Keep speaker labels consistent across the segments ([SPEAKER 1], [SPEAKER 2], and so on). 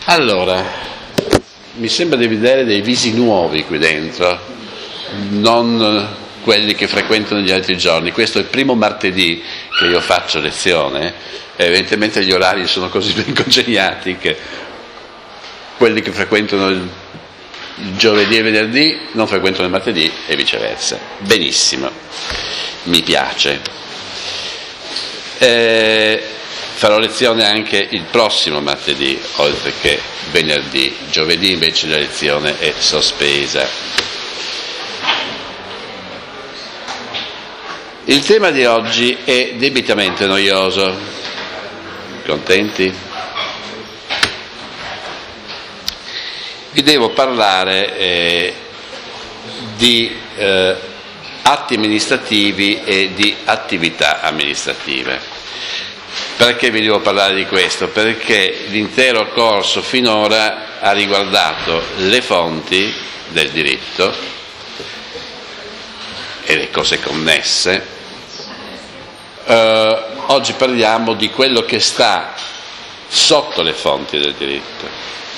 [SPEAKER 1] Allora, mi sembra di vedere dei visi nuovi qui dentro, non quelli che frequentano gli altri giorni. Questo è il primo martedì che io faccio lezione e evidentemente gli orari sono così ben congeniati che quelli che frequentano il giovedì e venerdì non frequentano il martedì e viceversa. Benissimo, mi piace. Farò lezione anche il prossimo martedì, oltre che venerdì. Giovedì invece la lezione è sospesa. Il tema di oggi è debitamente noioso. Contenti? Vi devo parlare di atti amministrativi e di attività amministrative. Perché vi devo parlare di questo? Perché l'intero corso finora ha riguardato le fonti del diritto e le cose connesse. Oggi parliamo di quello che sta sotto le fonti del diritto.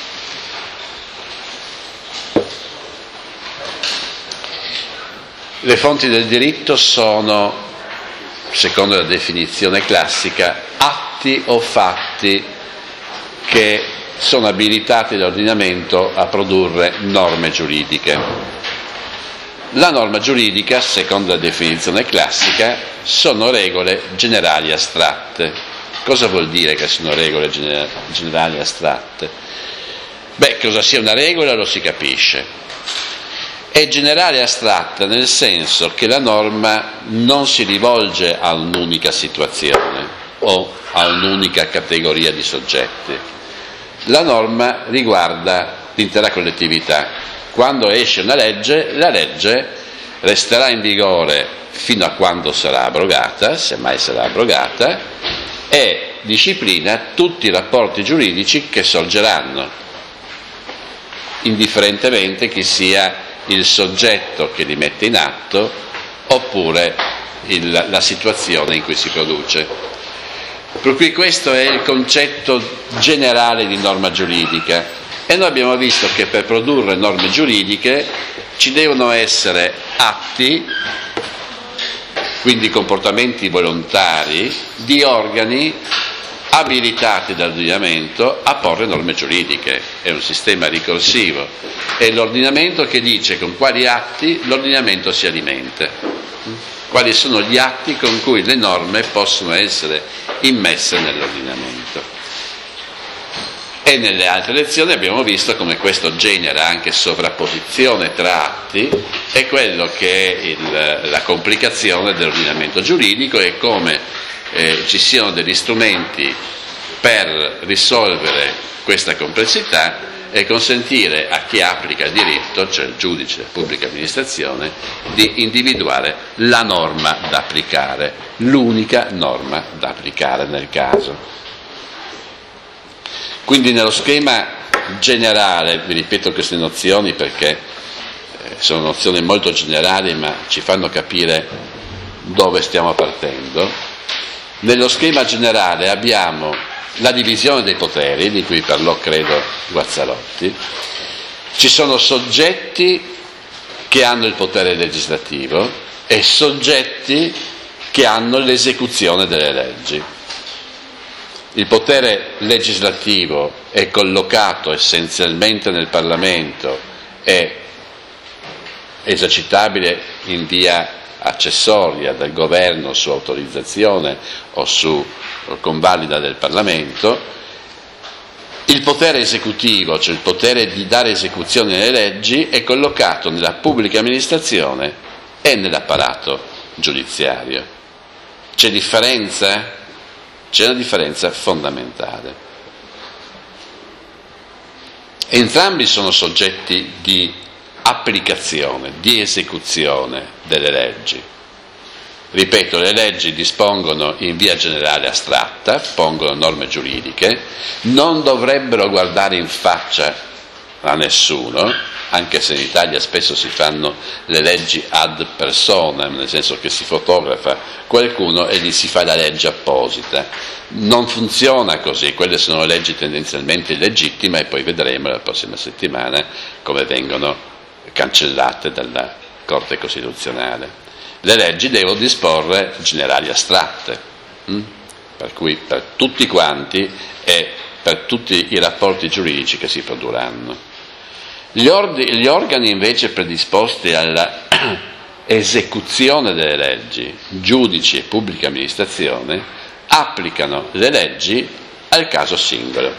[SPEAKER 1] Le fonti del diritto sono, secondo la definizione classica, atti o fatti che sono abilitati dall'ordinamento a produrre norme giuridiche. La norma giuridica, secondo la definizione classica, sono regole generali astratte. Cosa vuol dire che sono regole generali astratte? Beh, cosa sia una regola lo si capisce. È generale e astratta nel senso che la norma non si rivolge a un'unica situazione o a un'unica categoria di soggetti. La norma riguarda l'intera collettività. Quando esce una legge, la legge resterà in vigore fino a quando sarà abrogata, se mai sarà abrogata, e disciplina tutti i rapporti giuridici che sorgeranno, indifferentemente chi sia il soggetto che li mette in atto oppure la situazione in cui si produce. Per cui questo è il concetto generale di norma giuridica e noi abbiamo visto che per produrre norme giuridiche ci devono essere atti, quindi comportamenti volontari, di organi abilitati dall'ordinamento a porre norme giuridiche. È un sistema ricorsivo, è l'ordinamento che dice con quali atti l'ordinamento si alimenta, quali sono gli atti con cui le norme possono essere immesse nell'ordinamento. E nelle altre lezioni abbiamo visto come questo genera anche sovrapposizione tra atti e quello che è la complicazione dell'ordinamento giuridico e come ci siano degli strumenti per risolvere questa complessità e consentire a chi applica il diritto, cioè il giudice, la pubblica amministrazione, di individuare la norma da applicare, l'unica norma da applicare nel caso. Quindi nello schema generale, vi ripeto queste nozioni perché sono nozioni molto generali ma ci fanno capire dove stiamo partendo. Nello schema generale abbiamo la divisione dei poteri, di cui parlò credo Guazzarotti. Ci sono soggetti che hanno il potere legislativo e soggetti che hanno l'esecuzione delle leggi. Il potere legislativo è collocato essenzialmente nel Parlamento, è esercitabile in via accessoria dal governo su autorizzazione o su convalida del Parlamento. Il potere esecutivo, cioè il potere di dare esecuzione alle leggi, è collocato nella pubblica amministrazione e nell'apparato giudiziario. C'è differenza? C'è una differenza fondamentale. Entrambi sono soggetti di applicazione, di esecuzione delle leggi. Ripeto, le leggi dispongono in via generale astratta, pongono norme giuridiche, non dovrebbero guardare in faccia a nessuno, anche se in Italia spesso si fanno le leggi ad personam, nel senso che si fotografa qualcuno e gli si fa la legge apposita. Non funziona così, quelle sono leggi tendenzialmente illegittime e poi vedremo la prossima settimana come vengono cancellate dalla Corte Costituzionale. Le leggi devono disporre generali astratte, per cui per tutti quanti e per tutti i rapporti giuridici che si produrranno. Gli organi invece predisposti alla esecuzione delle leggi, giudici e pubblica amministrazione, applicano le leggi al caso singolo.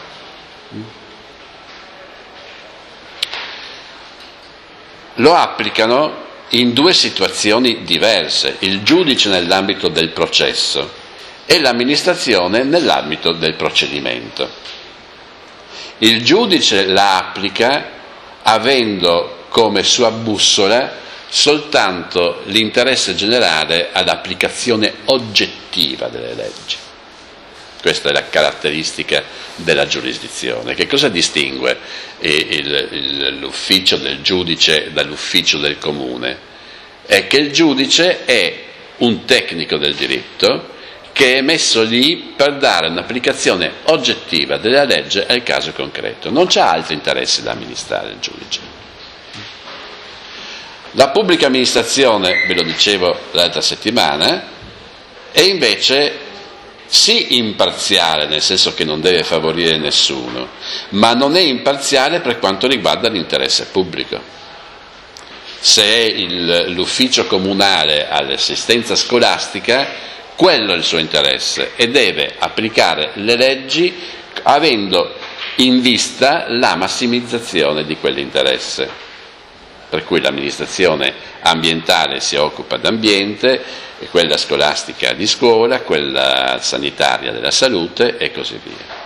[SPEAKER 1] Lo applicano in due situazioni diverse: il giudice nell'ambito del processo e l'amministrazione nell'ambito del procedimento. Il giudice la applica avendo come sua bussola soltanto l'interesse generale all'applicazione oggettiva delle leggi. Questa è la caratteristica della giurisdizione. Che cosa distingue l'ufficio del giudice dall'ufficio del comune? È che il giudice è un tecnico del diritto che è messo lì per dare un'applicazione oggettiva della legge al caso concreto. Non c'ha altri interessi da amministrare il giudice. La pubblica amministrazione, ve lo dicevo l'altra settimana, è invece sì imparziale, nel senso che non deve favorire nessuno, ma non è imparziale per quanto riguarda l'interesse pubblico. Se è l'ufficio comunale all'assistenza scolastica, quello è il suo interesse e deve applicare le leggi avendo in vista la massimizzazione di quell'interesse. Per cui l'amministrazione ambientale si occupa d'ambiente, quella scolastica di scuola, quella sanitaria della salute e così via.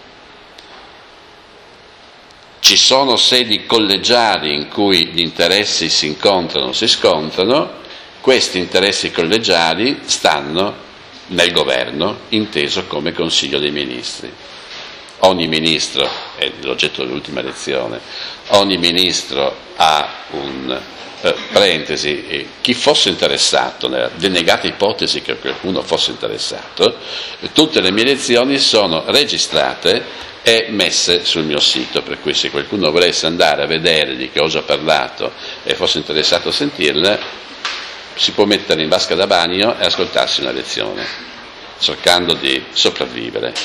[SPEAKER 1] Ci sono sedi collegiali in cui gli interessi si incontrano, si scontrano. Questi interessi collegiali stanno nel governo, inteso come Consiglio dei Ministri. Ogni ministro, è l'oggetto dell'ultima lezione, ogni ministro ha un parentesi, chi fosse interessato, nella denegata ipotesi che qualcuno fosse interessato, tutte le mie lezioni sono registrate e messe sul mio sito, per cui se qualcuno volesse andare a vedere di che cosa ho parlato e fosse interessato a sentirla, si può mettere in vasca da bagno e ascoltarsi una lezione, cercando di sopravvivere.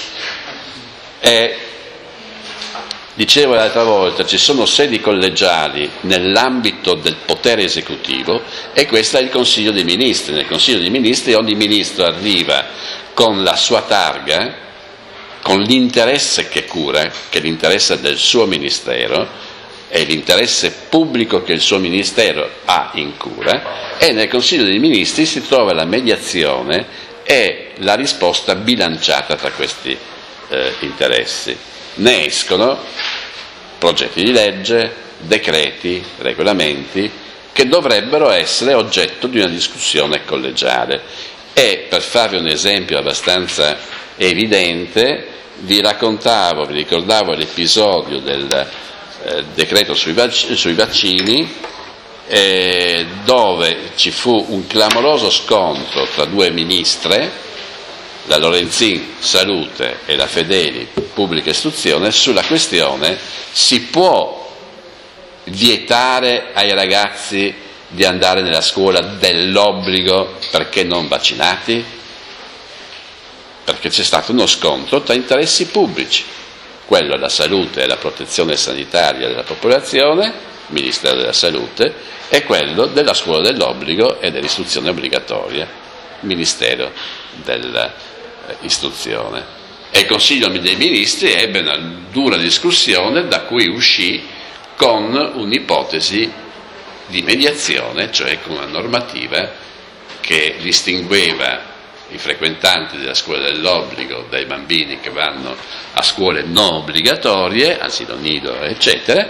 [SPEAKER 1] Dicevo l'altra volta, ci sono sedi collegiali nell'ambito del potere esecutivo e questo è il Consiglio dei Ministri. Nel Consiglio dei Ministri ogni ministro arriva con la sua targa, con l'interesse che cura, che è l'interesse del suo ministero, è l'interesse pubblico che il suo ministero ha in cura, e nel Consiglio dei Ministri si trova la mediazione e la risposta bilanciata tra questi interessi. Ne escono progetti di legge, decreti, regolamenti che dovrebbero essere oggetto di una discussione collegiale. E per farvi un esempio abbastanza evidente, vi ricordavo l'episodio del decreto sui vaccini, dove ci fu un clamoroso scontro tra due ministre, la Lorenzin Salute e la Fedeli Pubblica Istruzione, sulla questione: si può vietare ai ragazzi di andare nella scuola dell'obbligo perché non vaccinati? Perché c'è stato uno scontro tra interessi pubblici, quello della salute e la protezione sanitaria della popolazione, Ministero della Salute, e quello della scuola dell'obbligo e dell'istruzione obbligatoria, Ministero dell'istruzione. E il Consiglio dei Ministri ebbe una dura discussione da cui uscì con un'ipotesi di mediazione, cioè con una normativa che distingueva i frequentanti della scuola dell'obbligo dai bambini che vanno a scuole non obbligatorie, asilo nido, eccetera,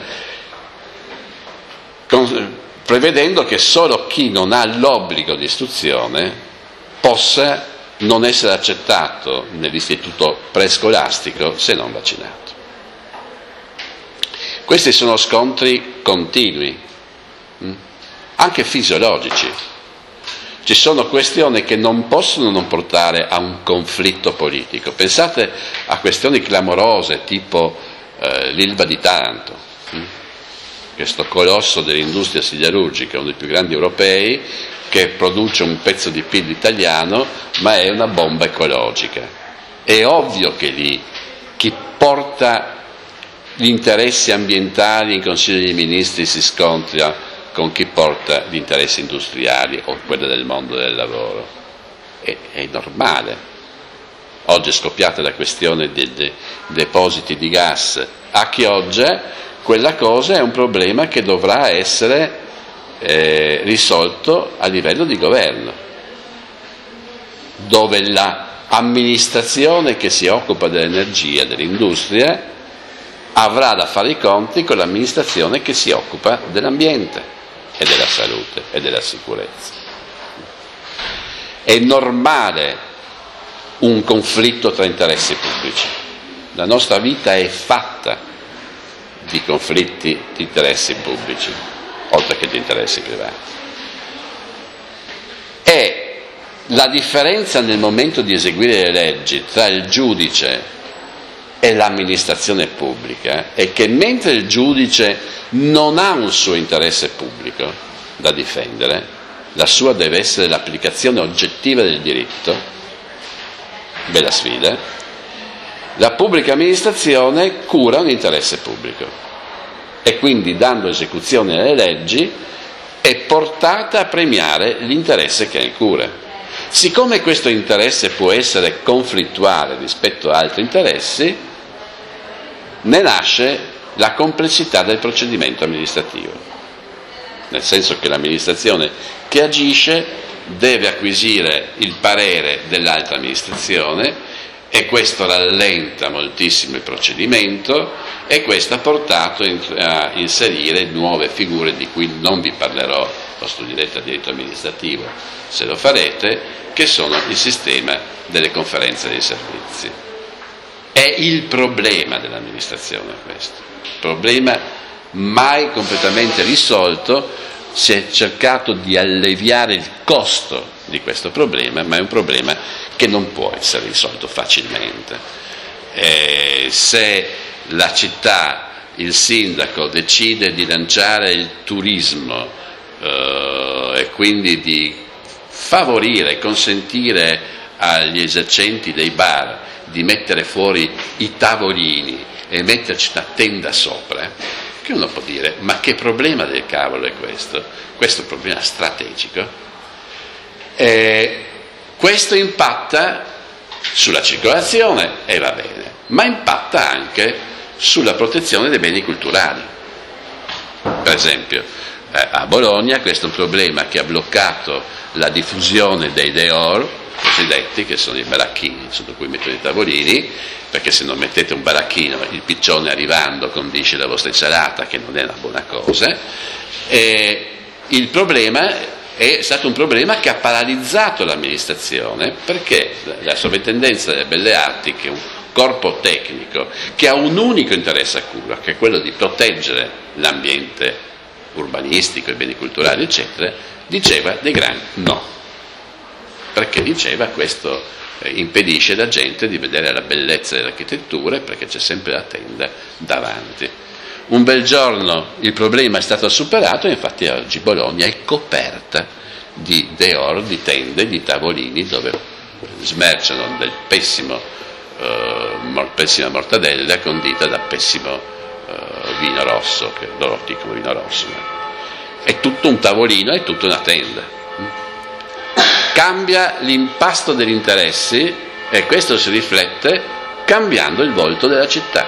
[SPEAKER 1] prevedendo che solo chi non ha l'obbligo di istruzione possa non essere accettato nell'istituto prescolastico se non vaccinato. Questi sono scontri continui, anche fisiologici. Ci sono questioni che non possono non portare a un conflitto politico. Pensate a questioni clamorose tipo l'Ilva di Taranto, questo colosso dell'industria siderurgica, uno dei più grandi europei, che produce un pezzo di PIL italiano, ma è una bomba ecologica. È ovvio che lì chi porta gli interessi ambientali in Consiglio dei Ministri si scontra con chi porta gli interessi industriali o quelli del mondo del lavoro. È normale. Oggi è scoppiata la questione dei depositi di gas a Chioggia, quella cosa è un problema che dovrà essere risolto a livello di governo, dove l'amministrazione che si occupa dell'energia, dell'industria, avrà da fare i conti con l'amministrazione che si occupa dell'ambiente e della salute e della sicurezza. È normale un conflitto tra interessi pubblici. La nostra vita è fatta di conflitti di interessi pubblici, oltre che di interessi privati. E la differenza nel momento di eseguire le leggi tra il giudice e l'amministrazione pubblica è che mentre il giudice non ha un suo interesse pubblico da difendere, la sua deve essere l'applicazione oggettiva del diritto, bella sfida, la pubblica amministrazione cura un interesse pubblico e quindi, dando esecuzione alle leggi, è portata a premiare l'interesse che ne cura. Siccome questo interesse può essere conflittuale rispetto a altri interessi, ne nasce la complessità del procedimento amministrativo, nel senso che l'amministrazione che agisce deve acquisire il parere dell'altra amministrazione e questo rallenta moltissimo il procedimento e questo ha portato a inserire nuove figure di cui non vi parlerò, lo studierete a diritto amministrativo se lo farete, che sono il sistema delle conferenze dei servizi. È il problema dell'amministrazione questo, problema mai completamente risolto. Si è cercato di alleviare il costo di questo problema, ma è un problema che non può essere risolto facilmente. Se la città, il sindaco decide di lanciare il turismo e quindi di favorire, consentire agli esercenti dei bar di mettere fuori i tavolini e metterci una tenda sopra, che uno può dire, ma che problema del cavolo è questo? Questo è un problema strategico. Questo impatta sulla circolazione e va bene, ma impatta anche sulla protezione dei beni culturali. Per esempio, a Bologna questo è un problema che ha bloccato la diffusione dei dehors cosiddetti, che sono i baracchini sotto cui mettono i tavolini, perché se non mettete un baracchino il piccione arrivando condisce la vostra insalata, che non è una buona cosa. Il problema è stato un problema che ha paralizzato l'amministrazione, perché la Sovrintendenza delle Belle Arti, che è un corpo tecnico che ha un unico interesse a cura, che è quello di proteggere l'ambiente urbanistico, i beni culturali eccetera, diceva dei gran no, perché diceva questo impedisce alla gente di vedere la bellezza dell'architettura, perché c'è sempre la tenda davanti. Un bel giorno il problema è stato superato e infatti oggi Bologna è coperta di dehors, di tende, di tavolini dove smerciano del pessima mortadella condita da pessimo vino rosso, che loro dicono vino rosso, è tutto un tavolino, è tutta una tenda. Cambia l'impasto degli interessi e questo si riflette cambiando il volto della città.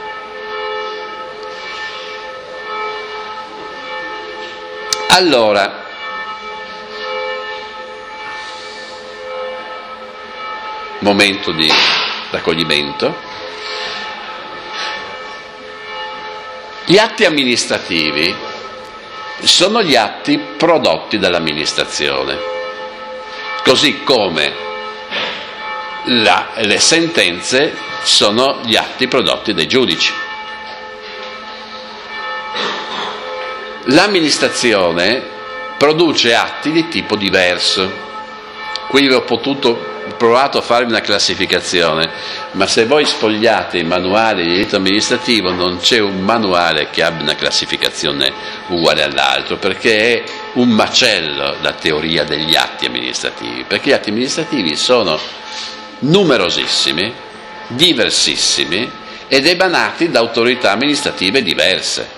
[SPEAKER 1] Allora, momento di raccoglimento. Gli atti amministrativi sono gli atti prodotti dall'amministrazione, così come le sentenze sono gli atti prodotti dai giudici. L'amministrazione produce atti di tipo diverso. Qui ho provato a fare una classificazione, ma se voi sfogliate i manuali di diritto amministrativo non c'è un manuale che abbia una classificazione uguale all'altro, perché è un macello la teoria degli atti amministrativi, perché gli atti amministrativi sono numerosissimi, diversissimi ed emanati da autorità amministrative diverse.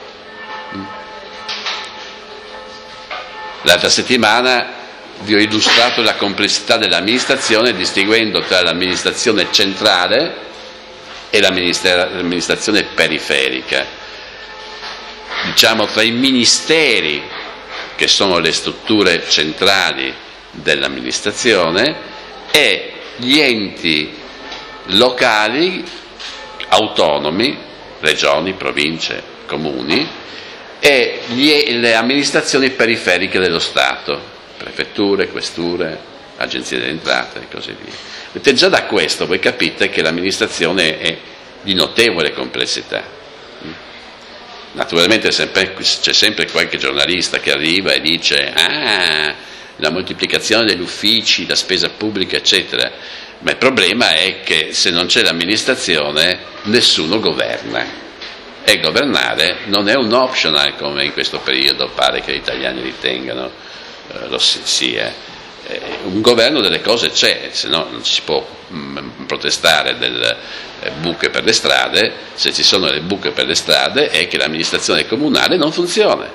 [SPEAKER 1] L'altra settimana vi ho illustrato la complessità dell'amministrazione distinguendo tra l'amministrazione centrale e l'amministrazione periferica, diciamo tra i ministeri, che sono le strutture centrali dell'amministrazione, e gli enti locali autonomi, regioni, province, comuni, e le amministrazioni periferiche dello Stato, prefetture, questure, agenzie delle entrate e così via. Vedete, già da questo voi capite che l'amministrazione è di notevole complessità. Naturalmente c'è sempre qualche giornalista che arriva e dice la moltiplicazione degli uffici, la spesa pubblica, eccetera, ma il problema è che se non c'è l'amministrazione nessuno governa. E governare non è un optional come in questo periodo pare che gli italiani ritengano lo sia. Un governo delle cose c'è, se no non si può protestare delle buche per le strade. Se ci sono le buche per le strade è che l'amministrazione comunale non funziona.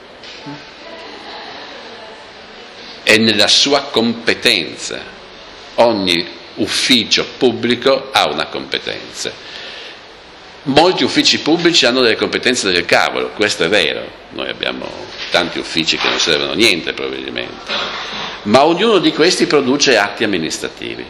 [SPEAKER 1] È nella sua competenza. Ogni ufficio pubblico ha una competenza. Molti uffici pubblici hanno delle competenze del cavolo, questo è vero, noi abbiamo tanti uffici che non servono a niente probabilmente, ma ognuno di questi produce atti amministrativi.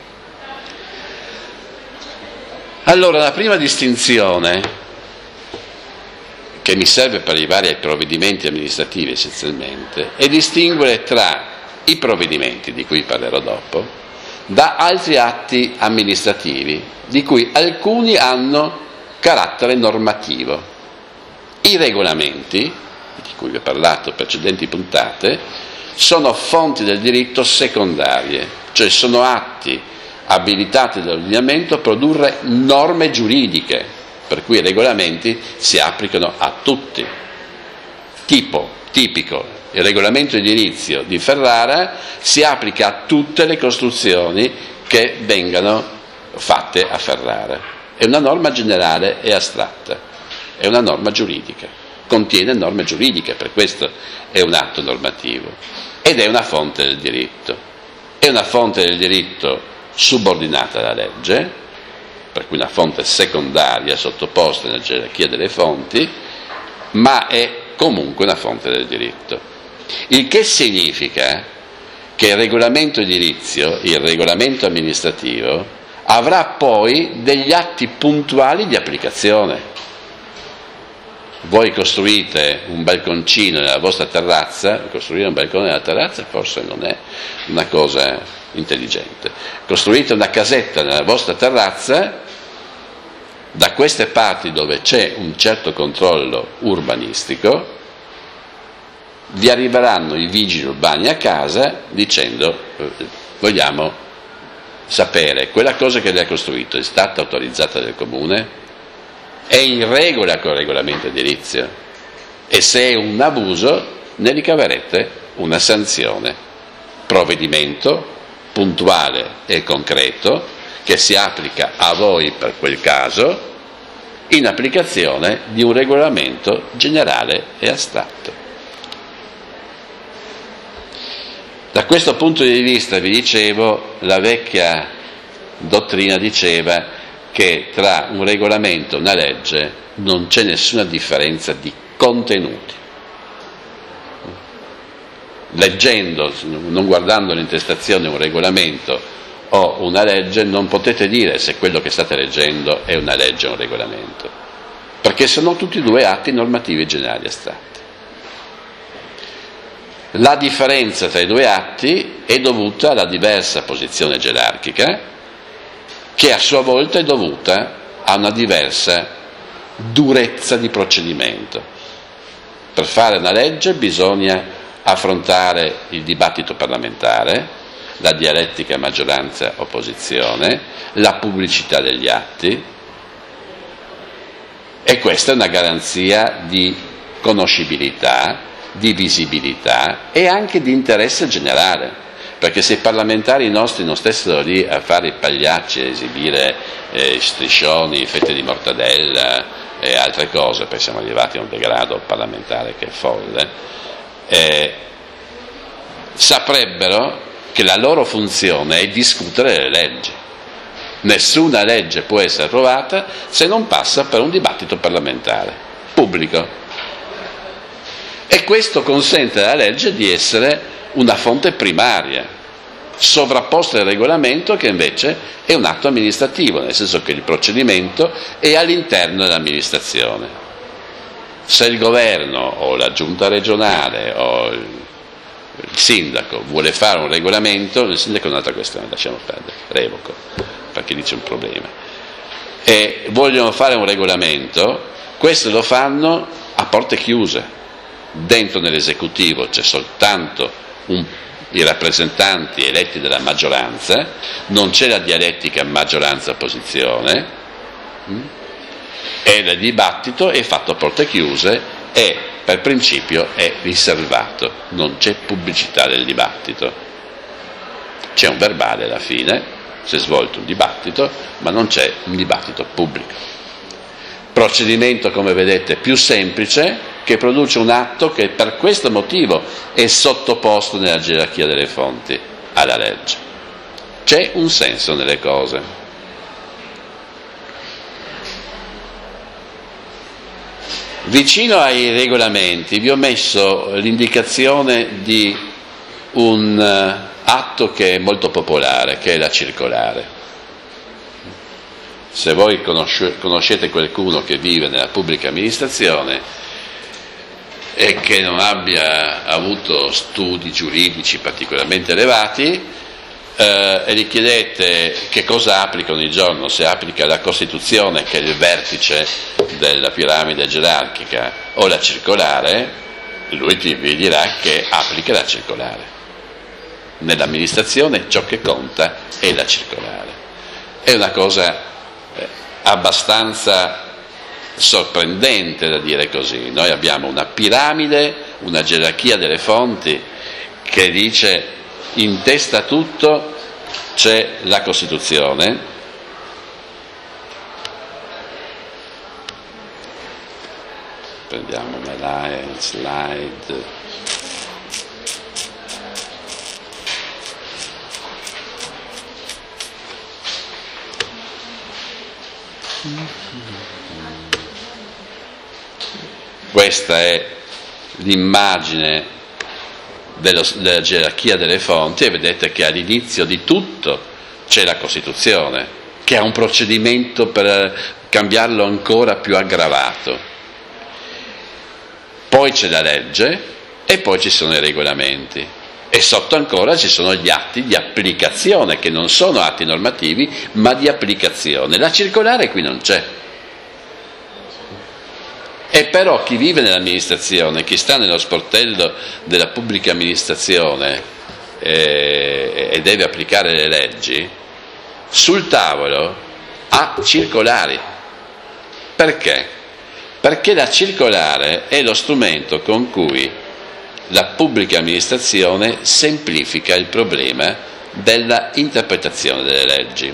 [SPEAKER 1] Allora, la prima distinzione che mi serve per arrivare ai provvedimenti amministrativi essenzialmente è distinguere tra i provvedimenti, di cui parlerò dopo, da altri atti amministrativi, di cui alcuni hanno carattere normativo. I regolamenti, di cui vi ho parlato in precedenti puntate, sono fonti del diritto secondarie, cioè sono atti abilitati dall'ordinamento a produrre norme giuridiche, per cui i regolamenti si applicano a tutti. Tipico, il regolamento edilizio di Ferrara si applica a tutte le costruzioni che vengano fatte a Ferrara. È una norma generale e astratta, è una norma giuridica, contiene norme giuridiche, per questo è un atto normativo, ed è una fonte del diritto. È una fonte del diritto subordinata alla legge, per cui una fonte secondaria sottoposta nella gerarchia delle fonti, ma è comunque una fonte del diritto. Il che significa che il regolamento edilizio, il regolamento amministrativo, avrà poi degli atti puntuali di applicazione. Voi costruite un balconcino nella vostra terrazza, costruire un balcone nella terrazza forse non è una cosa intelligente. Costruite una casetta nella vostra terrazza, da queste parti dove c'è un certo controllo urbanistico, vi arriveranno i vigili urbani a casa dicendo vogliamo sapere, quella cosa che lei ha costruito è stata autorizzata dal comune? È in regola con il regolamento edilizio? E se è un abuso ne ricaverete una sanzione. Provvedimento puntuale e concreto che si applica a voi per quel caso in applicazione di un regolamento generale e astratto. Da questo punto di vista, vi dicevo, la vecchia dottrina diceva che tra un regolamento e una legge non c'è nessuna differenza di contenuti. Leggendo, non guardando l'intestazione un regolamento o una legge, non potete dire se quello che state leggendo è una legge o un regolamento, perché sono tutti e due atti normativi generali astratti. La differenza tra i due atti è dovuta alla diversa posizione gerarchica, che a sua volta è dovuta a una diversa durezza di procedimento. Per fare una legge bisogna affrontare il dibattito parlamentare, la dialettica maggioranza-opposizione, la pubblicità degli atti, e questa è una garanzia di conoscibilità, di visibilità e anche di interesse generale, perché se i parlamentari nostri non stessero lì a fare i pagliacci, a esibire striscioni, fette di mortadella e altre cose, perché siamo arrivati a un degrado parlamentare che è folle, saprebbero che la loro funzione è discutere le leggi. Nessuna legge può essere approvata se non passa per un dibattito parlamentare pubblico, e questo consente alla legge di essere una fonte primaria, sovrapposta al regolamento, che invece è un atto amministrativo, nel senso che il procedimento è all'interno dell'amministrazione. Se il governo o la giunta regionale o il sindaco vuole fare un regolamento, il sindaco è un'altra questione, lasciamo perdere, revoco, perché lì c'è un problema, e vogliono fare un regolamento, questo lo fanno a porte chiuse. Dentro nell'esecutivo c'è soltanto i rappresentanti eletti dalla maggioranza, non c'è la dialettica maggioranza-opposizione, e il dibattito è fatto a porte chiuse e per principio è riservato, non c'è pubblicità del dibattito, c'è un verbale alla fine, si è svolto un dibattito, ma non c'è un dibattito pubblico. Procedimento, come vedete, più semplice, che produce un atto che per questo motivo è sottoposto nella gerarchia delle fonti alla legge. C'è un senso nelle cose. Vicino ai regolamenti vi ho messo l'indicazione di un atto che è molto popolare, che è la circolare. Se voi conoscete qualcuno che vive nella pubblica amministrazione e che non abbia avuto studi giuridici particolarmente elevati, e gli chiedete che cosa applica ogni giorno, se applica la Costituzione, che è il vertice della piramide gerarchica, o la circolare, lui vi dirà che applica la circolare. Nell'amministrazione ciò che conta è la circolare. È una cosa abbastanza sorprendente da dire così. Noi abbiamo una piramide, una gerarchia delle fonti che dice in testa a tutto c'è la Costituzione, prendiamo la slide, questa è l'immagine della gerarchia delle fonti, e vedete che all'inizio di tutto c'è la Costituzione, che ha un procedimento per cambiarlo ancora più aggravato, poi c'è la legge e poi ci sono i regolamenti, e sotto ancora ci sono gli atti di applicazione, che non sono atti normativi ma di applicazione. La circolare qui non c'è. E però chi vive nell'amministrazione, chi sta nello sportello della pubblica amministrazione e deve applicare le leggi, sul tavolo ha circolari. Perché? Perché la circolare è lo strumento con cui la pubblica amministrazione semplifica il problema della interpretazione delle leggi.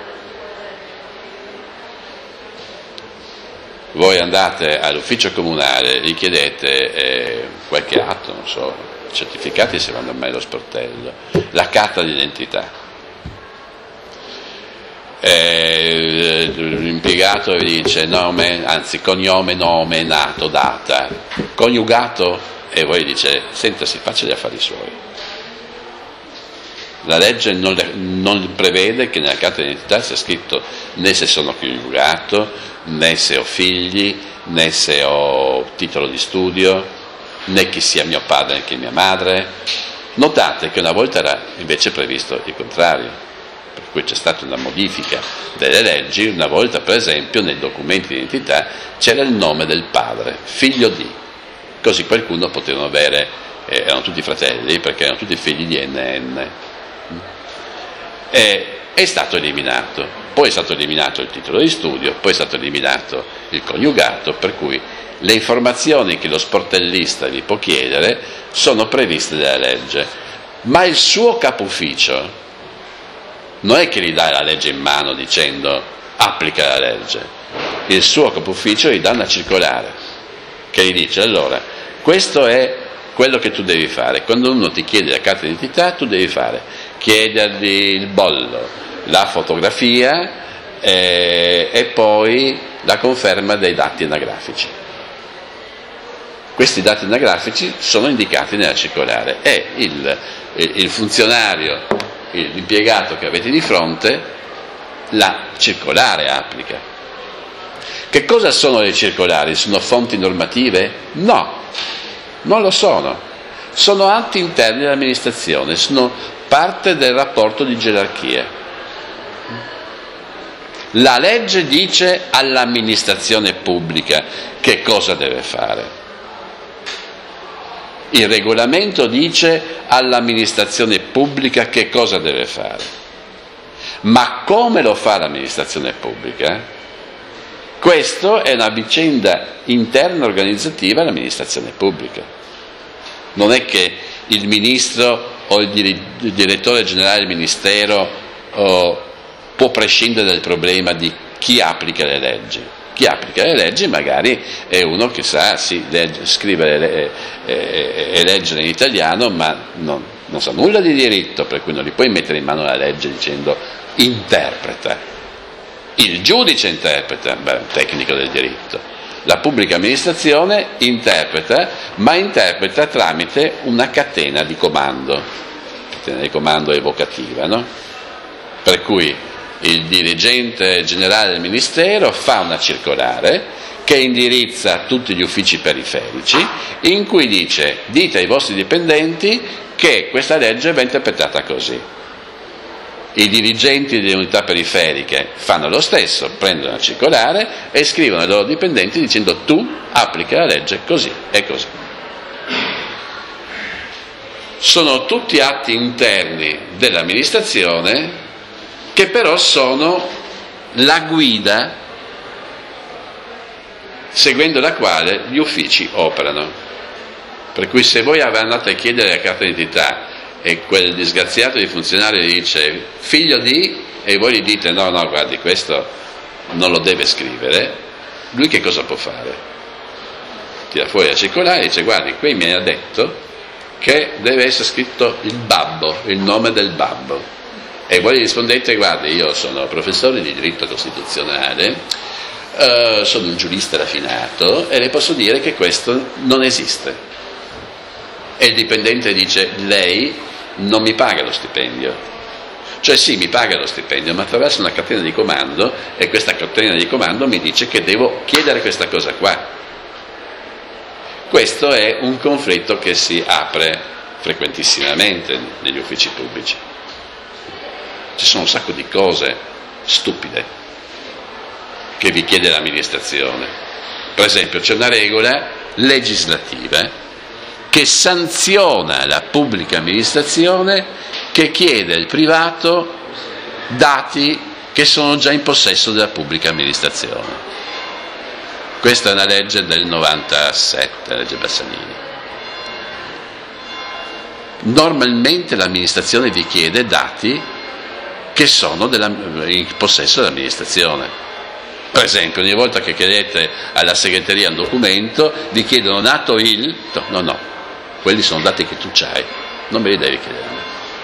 [SPEAKER 1] Voi andate all'ufficio comunale, gli chiedete qualche atto, non so, certificati se vanno mai allo sportello, la carta d'identità. L'impiegato vi dice nome, anzi cognome, nome, nato, data, coniugato, e voi dice senta, si faccia gli affari suoi. La legge non prevede che nella carta d'identità sia scritto né se sono coniugato, né se ho figli, né se ho titolo di studio, né chi sia mio padre né chi mia madre. Notate che una volta era invece previsto il contrario, per cui c'è stata una modifica delle leggi. Una volta, per esempio, nei documenti di identità c'era il nome del padre, figlio di, così qualcuno potevano avere, erano tutti fratelli perché erano tutti figli di NN. È stato eliminato, poi è stato eliminato il titolo di studio, poi è stato eliminato il coniugato, per cui le informazioni che lo sportellista gli può chiedere sono previste dalla legge, ma il suo capo ufficio non è che gli dà la legge in mano dicendo applica la legge, il suo capo ufficio gli dà una circolare che gli dice allora questo è quello che tu devi fare, quando uno ti chiede la carta d'identità tu devi chiedergli il bollo, la fotografia e poi la conferma dei dati anagrafici. Questi dati anagrafici sono indicati nella circolare e il funzionario, l'impiegato che avete di fronte, la circolare applica. Che cosa sono le circolari? Sono fonti normative? No, non lo sono. Sono atti interni dell'amministrazione, sono parte del rapporto di gerarchia. La legge dice all'amministrazione pubblica che cosa deve fare. Il regolamento dice all'amministrazione pubblica che cosa deve fare. Ma come lo fa l'amministrazione pubblica? Questo è una vicenda interna organizzativa all'amministrazione pubblica. Non è che il ministro o il direttore generale del ministero può prescindere dal problema di chi applica le leggi. Chi applica le leggi magari è uno che sa scrivere e leggere in italiano, ma non sa nulla di diritto, per cui non gli puoi mettere in mano la legge dicendo interpreta. Il giudice interpreta, è un tecnico del diritto. La pubblica amministrazione interpreta, ma interpreta tramite una catena di comando evocativa, no? Per cui il dirigente generale del Ministero fa una circolare che indirizza tutti gli uffici periferici in cui dice dite ai vostri dipendenti che questa legge va interpretata così. I dirigenti delle unità periferiche fanno lo stesso, prendono la circolare e scrivono ai loro dipendenti dicendo tu applica la legge così e così. Sono tutti atti interni dell'amministrazione che però sono la guida seguendo la quale gli uffici operano. Per cui se voi andate a chiedere la carta d'identità e quel disgraziato di funzionario dice figlio di, e voi gli dite no guardi questo non lo deve scrivere, lui che cosa può fare? Tira fuori la circolare e dice guardi qui mi ha detto che deve essere scritto il babbo, il nome del babbo. E voi gli rispondete, guardi, io sono professore di diritto costituzionale, sono un giurista raffinato e le posso dire che questo non esiste. E il dipendente dice, lei non mi paga lo stipendio. Cioè sì, mi paga lo stipendio, ma attraverso una catena di comando, e questa catena di comando mi dice che devo chiedere questa cosa qua. Questo è un conflitto che si apre frequentissimamente negli uffici pubblici. Ci sono un sacco di cose stupide che vi chiede l'amministrazione. Per esempio c'è una regola legislativa che sanziona la pubblica amministrazione che chiede al privato dati che sono già in possesso della pubblica amministrazione. Questa è una legge del 97, la legge Bassanini. Normalmente l'amministrazione vi chiede dati che sono in possesso dell'amministrazione. Per esempio, ogni volta che chiedete alla segreteria un documento, vi chiedono nato il... No, quelli sono dati che tu c'hai, non me li devi chiedere a me.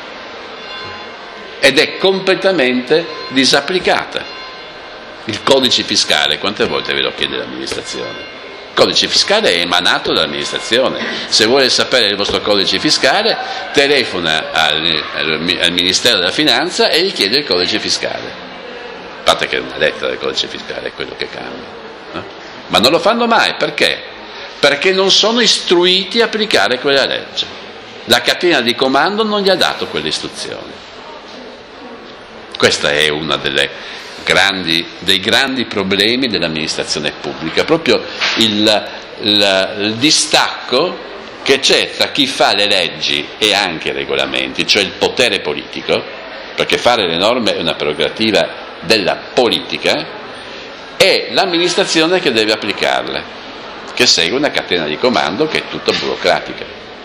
[SPEAKER 1] Ed è completamente disapplicata. Il codice fiscale, quante volte ve lo chiede l'amministrazione? Il codice fiscale è emanato dall'amministrazione. Se vuole sapere il vostro codice fiscale, telefona al Ministero della Finanza e gli chiede il codice fiscale. A parte che una lettera del codice fiscale è quello che cambia, no? Ma non lo fanno mai, perché? Perché non sono istruiti a applicare quella legge. La catena di comando non gli ha dato quelle istruzioni. Questa è una delle dei grandi problemi dell'amministrazione pubblica, proprio il distacco che c'è tra chi fa le leggi e anche i regolamenti, cioè il potere politico, perché fare le norme è una prerogativa della politica, e l'amministrazione che deve applicarle, che segue una catena di comando che è tutta burocratica.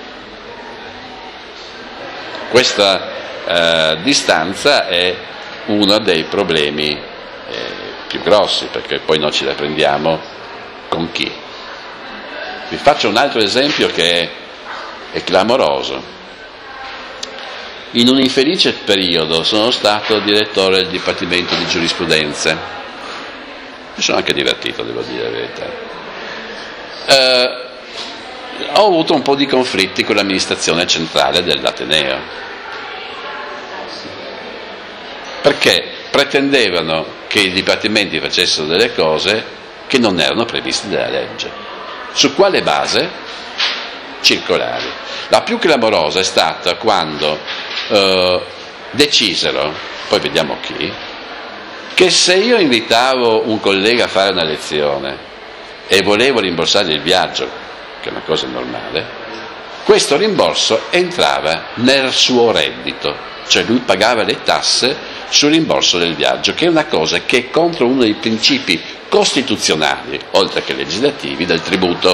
[SPEAKER 1] Questa distanza è uno dei problemi più grossi, perché poi noi ci la prendiamo con chi? Vi faccio un altro esempio che è clamoroso. In un infelice periodo sono stato direttore del Dipartimento di Giurisprudenza. Mi sono anche divertito, devo dire la verità. Ho avuto un po' di conflitti con l'amministrazione centrale dell'Ateneo, perché pretendevano che i dipartimenti facessero delle cose che non erano previste dalla legge. Su quale base? Circolari. La più clamorosa è stata quando decisero, poi vediamo chi, che se io invitavo un collega a fare una lezione e volevo rimborsare il viaggio, che è una cosa normale, questo rimborso entrava nel suo reddito, cioè lui pagava le tasse sul rimborso del viaggio, che è una cosa che è contro uno dei principi costituzionali, oltre che legislativi, del tributo.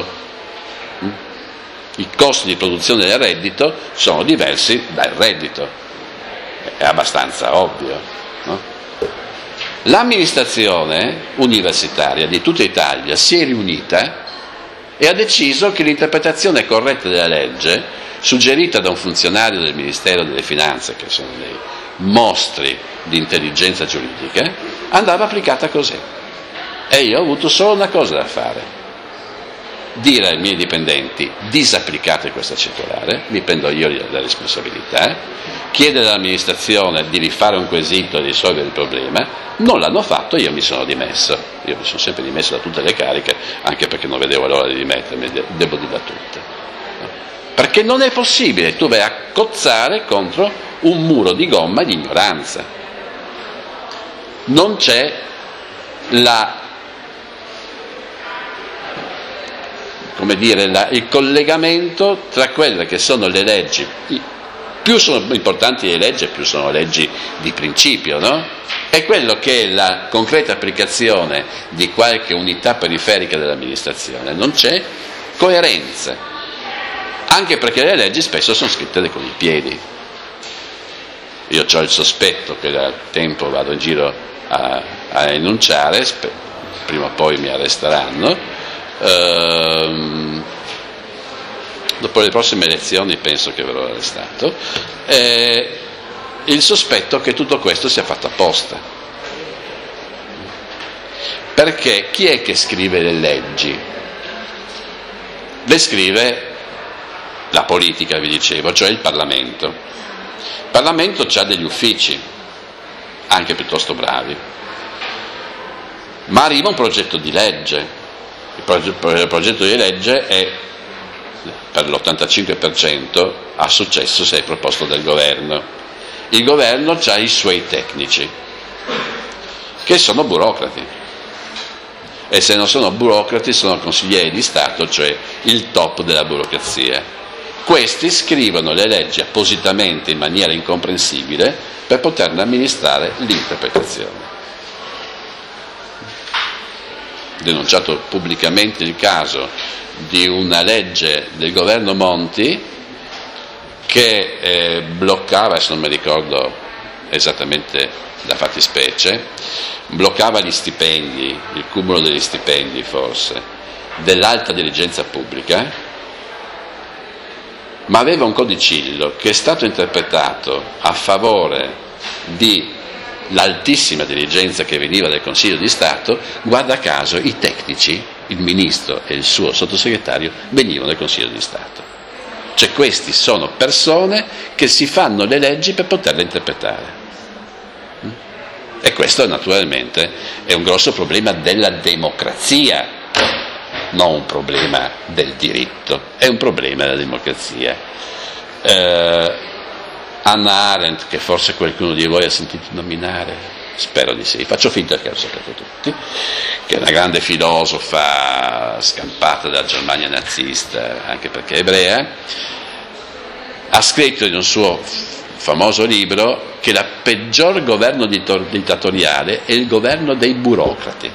[SPEAKER 1] I costi di produzione del reddito sono diversi dal reddito, è abbastanza ovvio, no? L'amministrazione universitaria di tutta Italia si è riunita e ha deciso che l'interpretazione corretta della legge, suggerita da un funzionario del Ministero delle Finanze, che sono dei mostri di intelligenza giuridica, andava applicata così. E io ho avuto solo una cosa da fare: dire ai miei dipendenti: disapplicate questa circolare, mi prendo io la responsabilità, chiedere all'amministrazione di rifare un quesito e risolvere il problema. Non l'hanno fatto, io mi sono dimesso. Io mi sono sempre dimesso da tutte le cariche, anche perché non vedevo l'ora di dimettermi, devo dirla tutta. Perché non è possibile, tu vai a cozzare contro un muro di gomma di ignoranza. Non c'è il collegamento tra quelle che sono le leggi. Più sono importanti le leggi, più sono leggi di principio, no? E quello che è la concreta applicazione di qualche unità periferica dell'amministrazione. Non c'è coerenza, anche perché le leggi spesso sono scritte con i piedi. Io ho il sospetto che da tempo vado in giro a enunciare, prima o poi mi arresteranno. Dopo le prossime elezioni penso che verrò arrestato. Il sospetto che tutto questo sia fatto apposta, perché chi è che scrive le leggi? Le scrive la politica, vi dicevo, cioè il Parlamento. Il Parlamento ha degli uffici anche piuttosto bravi, ma arriva un progetto di legge. Il progetto di legge è, per l'85%, ha successo se è proposto dal governo. Il governo ha i suoi tecnici, che sono burocrati, e se non sono burocrati sono consiglieri di Stato, cioè il top della burocrazia. Questi scrivono le leggi appositamente in maniera incomprensibile per poterne amministrare l'interpretazione. Denunciato pubblicamente il caso di una legge del governo Monti che bloccava, se non mi ricordo esattamente la fattispecie, bloccava gli stipendi, il cumulo degli stipendi forse, dell'alta dirigenza pubblica, ma aveva un codicillo che è stato interpretato a favore di l'altissima dirigenza che veniva dal Consiglio di Stato. Guarda caso i tecnici, il ministro e il suo sottosegretario, venivano dal Consiglio di Stato. Cioè questi sono persone che si fanno le leggi per poterle interpretare. E questo naturalmente è un grosso problema della democrazia, non un problema del diritto, è un problema della democrazia. Hannah Arendt, che forse qualcuno di voi ha sentito nominare, spero di sì, faccio finta che lo sapete tutti, che è una grande filosofa scampata dalla Germania nazista, anche perché è ebrea, ha scritto in un suo famoso libro che il peggior governo dittatoriale è il governo dei burocrati.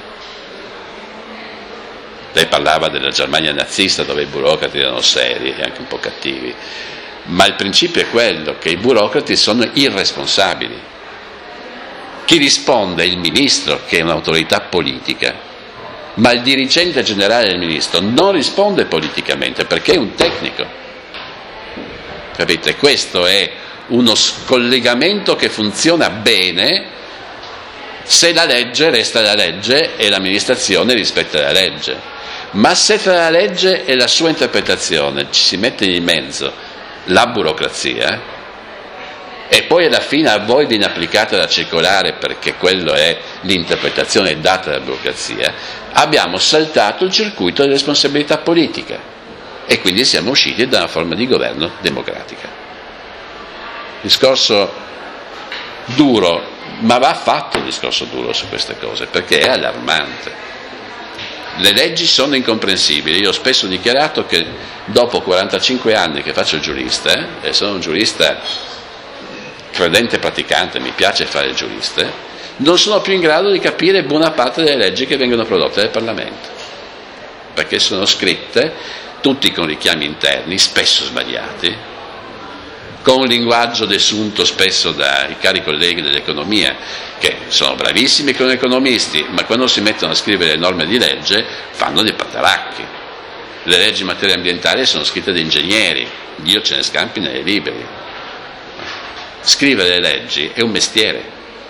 [SPEAKER 1] Lei parlava della Germania nazista, dove i burocrati erano seri e anche un po' cattivi, ma il principio è quello che i burocrati sono irresponsabili. Chi risponde è il ministro, che è un'autorità politica, ma il dirigente generale del ministro non risponde politicamente perché è un tecnico. Capite? Questo è uno scollegamento che funziona bene se la legge resta la legge e l'amministrazione rispetta la legge. Ma se tra la legge e la sua interpretazione ci si mette in mezzo la burocrazia e poi alla fine a voi viene applicata la circolare perché quello è l'interpretazione data dalla burocrazia, abbiamo saltato il circuito di responsabilità politica e quindi siamo usciti da una forma di governo democratica. Discorso duro, ma va fatto il discorso duro su queste cose perché è allarmante. Le leggi sono incomprensibili. Io ho spesso dichiarato che dopo 45 anni che faccio il giurista, e sono un giurista credente e praticante, mi piace fare il giurista, non sono più in grado di capire buona parte delle leggi che vengono prodotte dal Parlamento, perché sono scritte tutti con richiami interni, spesso sbagliati, con un linguaggio desunto spesso dai cari colleghi dell'economia, che sono bravissimi come economisti, ma quando si mettono a scrivere le norme di legge fanno dei pataracchi. Le leggi in materia ambientale sono scritte da ingegneri, Dio ce ne scampi nelle liberi. Scrivere le leggi è un mestiere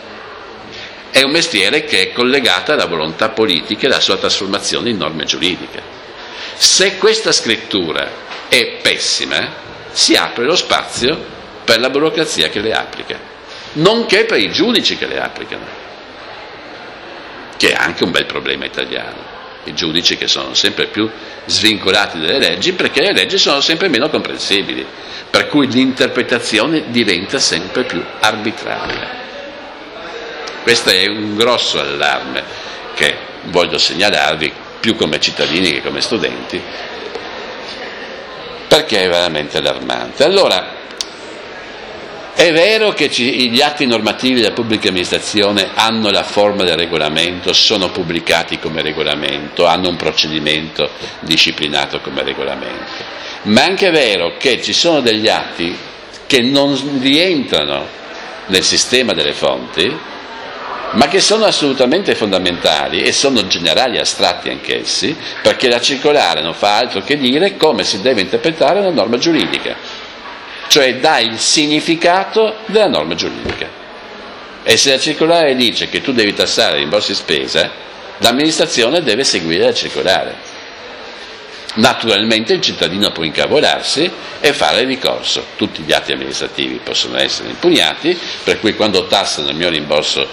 [SPEAKER 1] che è collegato alla volontà politica e alla sua trasformazione in norme giuridiche. Se questa scrittura è pessima, si apre lo spazio per la burocrazia che le applica, nonché per i giudici che le applicano, che è anche un bel problema italiano. I giudici che sono sempre più svincolati dalle leggi perché le leggi sono sempre meno comprensibili, per cui l'interpretazione diventa sempre più arbitraria. Questo è un grosso allarme che voglio segnalarvi più come cittadini che come studenti, perché è veramente allarmante. Allora, è vero che gli atti normativi della pubblica amministrazione hanno la forma del regolamento, sono pubblicati come regolamento, hanno un procedimento disciplinato come regolamento, ma è anche vero che ci sono degli atti che non rientrano nel sistema delle fonti, ma che sono assolutamente fondamentali e sono generali e astratti anch'essi, perché la circolare non fa altro che dire come si deve interpretare una norma giuridica, cioè dà il significato della norma giuridica. E se la circolare dice che tu devi tassare rimborsi spesa, l'amministrazione deve seguire la circolare. Naturalmente il cittadino può incavolarsi e fare ricorso. Tutti gli atti amministrativi possono essere impugnati, per cui quando tassano il mio rimborso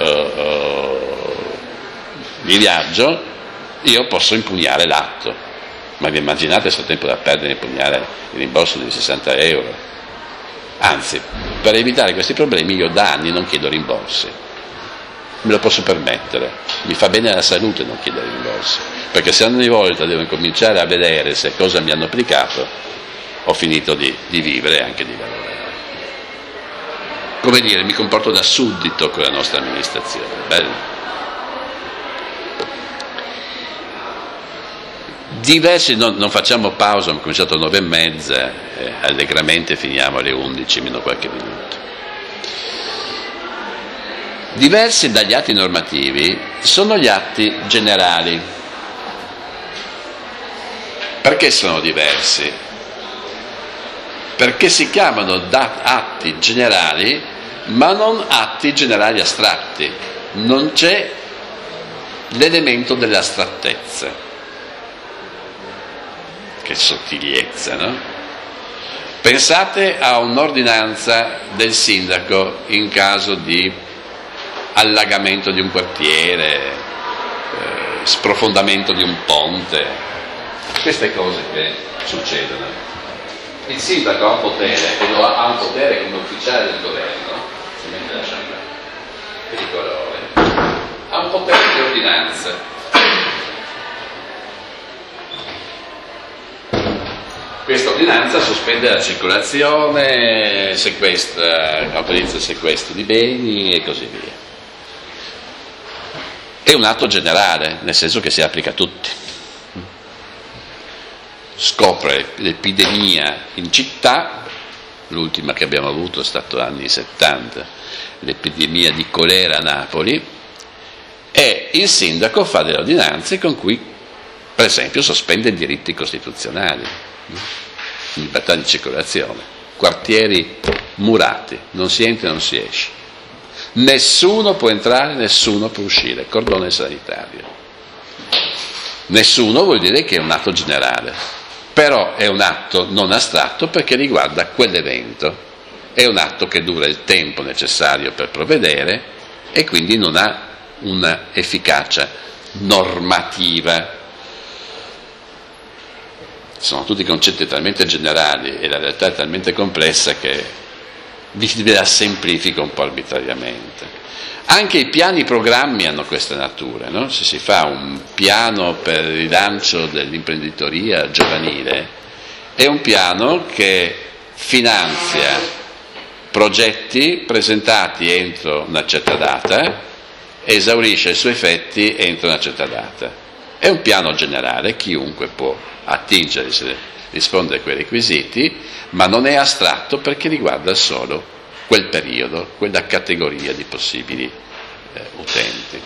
[SPEAKER 1] di viaggio io posso impugnare l'atto. Ma vi immaginate se ho tempo da perdere a impugnare il rimborso di 60 euro? Anzi, per evitare questi problemi io da anni non chiedo rimborsi, me lo posso permettere, mi fa bene alla salute non chiedere rimborsi, perché se ogni volta devo incominciare a vedere se cosa mi hanno applicato, ho finito di vivere e anche di lavorare. Come dire, mi comporto da suddito con la nostra amministrazione. Bello. Diversi, non facciamo pausa, abbiamo cominciato alle 9:30, allegramente finiamo alle 11 meno qualche minuto. Diversi dagli atti normativi sono gli atti generali. Perché sono diversi? Perché si chiamano atti generali, ma non atti generali astratti. Non c'è l'elemento dell'astrattezza. Che sottigliezza, no? Pensate a un'ordinanza del sindaco in caso di allagamento di un quartiere, sprofondamento di un ponte, queste cose che succedono. Il sindaco ha un potere, e lo ha un potere come ufficiale del governo, si mette la sciambra, che di colore, ha un potere di ordinanza. Questa ordinanza sospende la circolazione, autorizza il sequestro di beni e così via. È un atto generale, nel senso che si applica a tutti. Scopre l'epidemia in città, l'ultima che abbiamo avuto è stato anni 70, l'epidemia di colera a Napoli, e il sindaco fa delle ordinanze con cui, per esempio, sospende diritti costituzionali, libertà di circolazione, quartieri murati, non si entra e non si esce, nessuno può entrare, nessuno può uscire, cordone sanitario. Nessuno vuol dire che è un atto generale, però è un atto non astratto perché riguarda quell'evento, è un atto che dura il tempo necessario per provvedere e quindi non ha una efficacia normativa. Sono tutti concetti talmente generali e la realtà è talmente complessa che ve la semplifico un po' arbitrariamente. Anche i piani programmi hanno questa natura, no? Se si fa un piano per il rilancio dell'imprenditoria giovanile, è un piano che finanzia progetti presentati entro una certa data e esaurisce i suoi effetti entro una certa data. È un piano generale, chiunque può attingere se risponde a quei requisiti, ma non è astratto perché riguarda solo quel periodo, quella categoria di possibili utenti.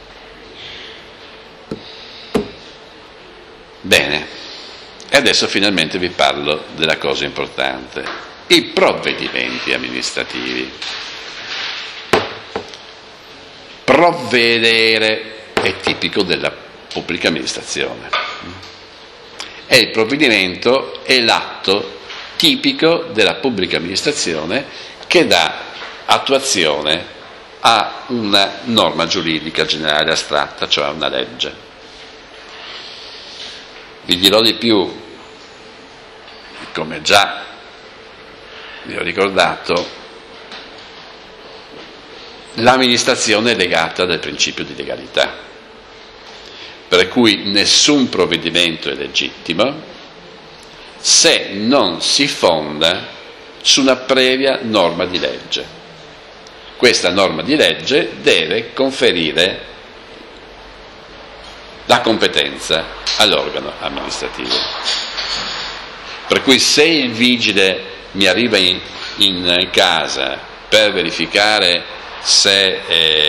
[SPEAKER 1] Bene, e adesso finalmente vi parlo della cosa importante, i provvedimenti amministrativi. Provvedere è tipico della pubblica amministrazione. E il provvedimento è l'atto tipico della pubblica amministrazione che dà attuazione a una norma giuridica generale astratta, cioè a una legge. Vi dirò di più, come già vi ho ricordato, l'amministrazione è legata dal principio di legalità, per cui nessun provvedimento è legittimo se non si fonda su una previa norma di legge. Questa norma di legge deve conferire la competenza all'organo amministrativo. Per cui se il vigile mi arriva in casa per verificare se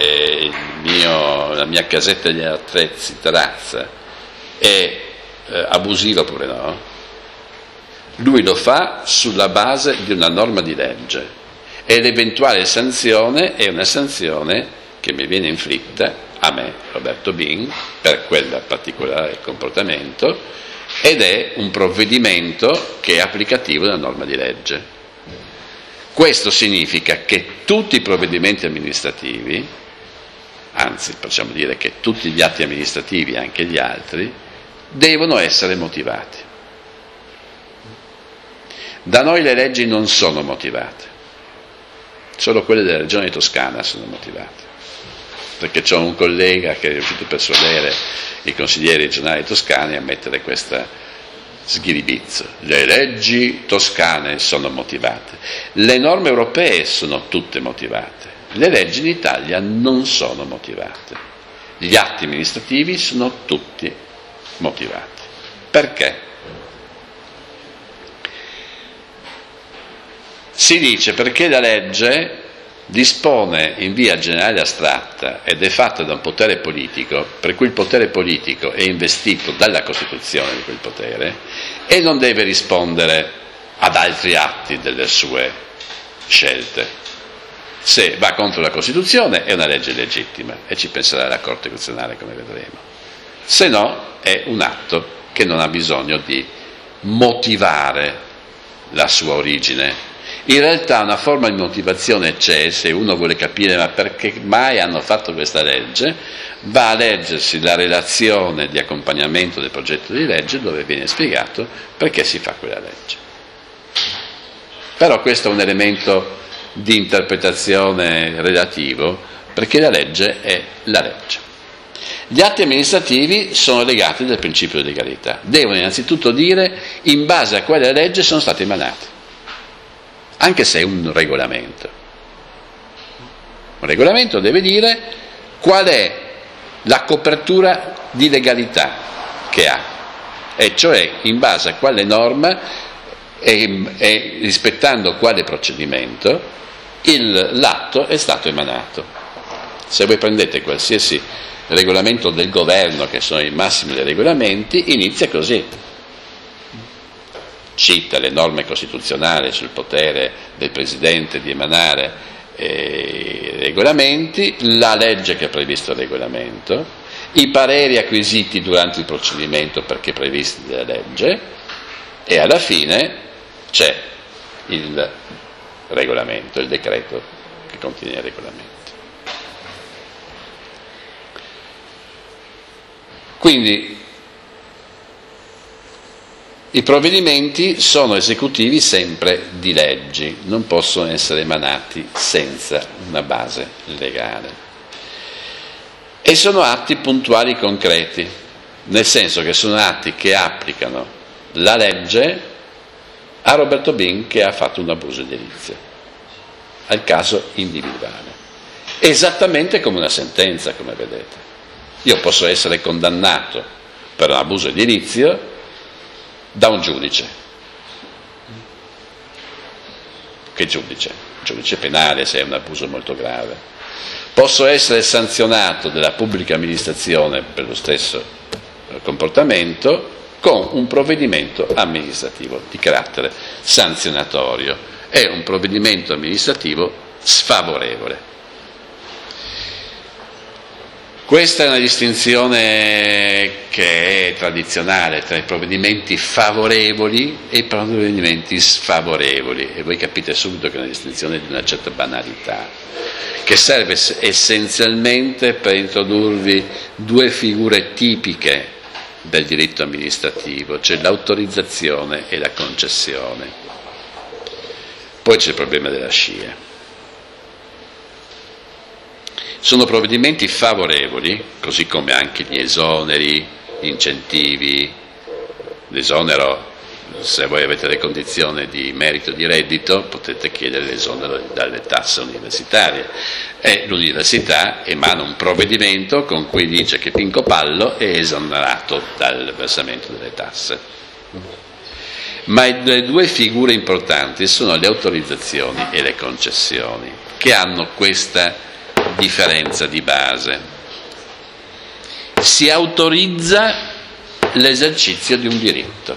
[SPEAKER 1] la mia casetta degli attrezzi, terrazza, è abusiva oppure no, lui lo fa sulla base di una norma di legge e l'eventuale sanzione è una sanzione che mi viene inflitta a me, Roberto Bin, per quel particolare comportamento, ed è un provvedimento che è applicativo della norma di legge. Questo significa che tutti i provvedimenti amministrativi, anzi possiamo dire che tutti gli atti amministrativi, anche gli altri, devono essere motivati. Da noi le leggi non sono motivate, solo quelle della regione Toscana sono motivate, perché c'ho un collega che è riuscito a persuadere i consiglieri regionali toscani a mettere questa sghiribizzo. Le leggi toscane sono motivate, le norme europee sono tutte motivate, le leggi in Italia non sono motivate, gli atti amministrativi sono tutti motivati. Perché? Si dice perché la legge dispone in via generale astratta ed è fatta da un potere politico, per cui il potere politico è investito dalla Costituzione di quel potere e non deve rispondere ad altri atti delle sue scelte. Se va contro la Costituzione è una legge legittima e ci penserà la Corte Costituzionale, come vedremo. Se no è un atto che non ha bisogno di motivare la sua origine. In realtà una forma di motivazione c'è, se uno vuole capire ma perché mai hanno fatto questa legge, va a leggersi la relazione di accompagnamento del progetto di legge dove viene spiegato perché si fa quella legge. Però questo è un elemento di interpretazione relativo, perché la legge è la legge. Gli atti amministrativi sono legati dal principio di legalità, devono innanzitutto dire in base a quale legge sono stati emanati, anche se è un regolamento. Un regolamento deve dire qual è la copertura di legalità che ha, e cioè in base a quale norma e rispettando quale procedimento l'atto è stato emanato. Se voi prendete qualsiasi regolamento del governo, che sono i massimi dei regolamenti, inizia così: cita le norme costituzionali sul potere del Presidente di emanare regolamenti, la legge che ha previsto il regolamento, i pareri acquisiti durante il procedimento perché previsti dalla legge, e alla fine c'è il regolamento, il decreto che contiene il regolamento. Quindi i provvedimenti sono esecutivi sempre di leggi, non possono essere emanati senza una base legale. E sono atti puntuali concreti, nel senso che sono atti che applicano la legge a Roberto Bin che ha fatto un abuso edilizio, al caso individuale, esattamente come una sentenza, come vedete. Io posso essere condannato per un abuso edilizio da un giudice. Che giudice? Un giudice penale, se è un abuso molto grave. Posso essere sanzionato dalla pubblica amministrazione per lo stesso comportamento con un provvedimento amministrativo di carattere sanzionatorio. È un provvedimento amministrativo sfavorevole. Questa è una distinzione che è tradizionale tra i provvedimenti favorevoli e i provvedimenti sfavorevoli, e voi capite subito che è una distinzione di una certa banalità, che serve essenzialmente per introdurvi due figure tipiche del diritto amministrativo, cioè l'autorizzazione e la concessione. Poi c'è il problema della SCIA. Sono provvedimenti favorevoli, così come anche gli esoneri, gli incentivi. L'esonero, se voi avete le condizioni di merito di reddito, potete chiedere l'esonero dalle tasse universitarie, e l'università emana un provvedimento con cui dice che Pinco Pallo è esonerato dal versamento delle tasse. Ma le due figure importanti sono le autorizzazioni e le concessioni, che hanno questa differenza di base. Si autorizza l'esercizio di un diritto,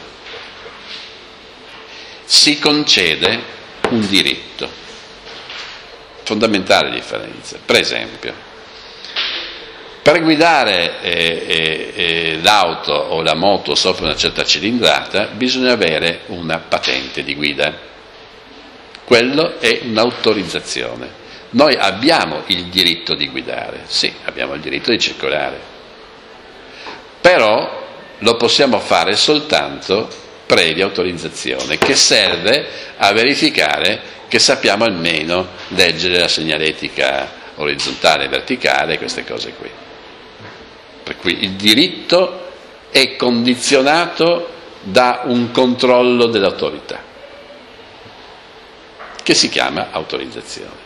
[SPEAKER 1] si concede un diritto. Fondamentale differenza. Per esempio, per guidare l'auto o la moto sopra una certa cilindrata bisogna avere una patente di guida. Quello è un'autorizzazione. Noi abbiamo il diritto di guidare, sì, abbiamo il diritto di circolare, però lo possiamo fare soltanto previa autorizzazione, che serve a verificare che sappiamo almeno leggere la segnaletica orizzontale e verticale, queste cose qui. Per cui il diritto è condizionato da un controllo dell'autorità, che si chiama autorizzazione.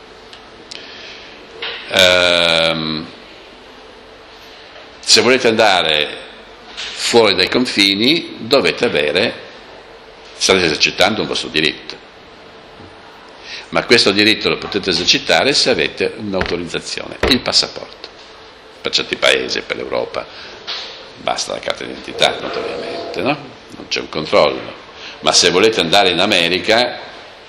[SPEAKER 1] Se volete andare fuori dai confini state esercitando un vostro diritto, ma questo diritto lo potete esercitare se avete un'autorizzazione, il passaporto. Per certi paesi, per l'Europa, basta la carta d'identità, notoriamente, no? Non c'è un controllo. Ma se volete andare in America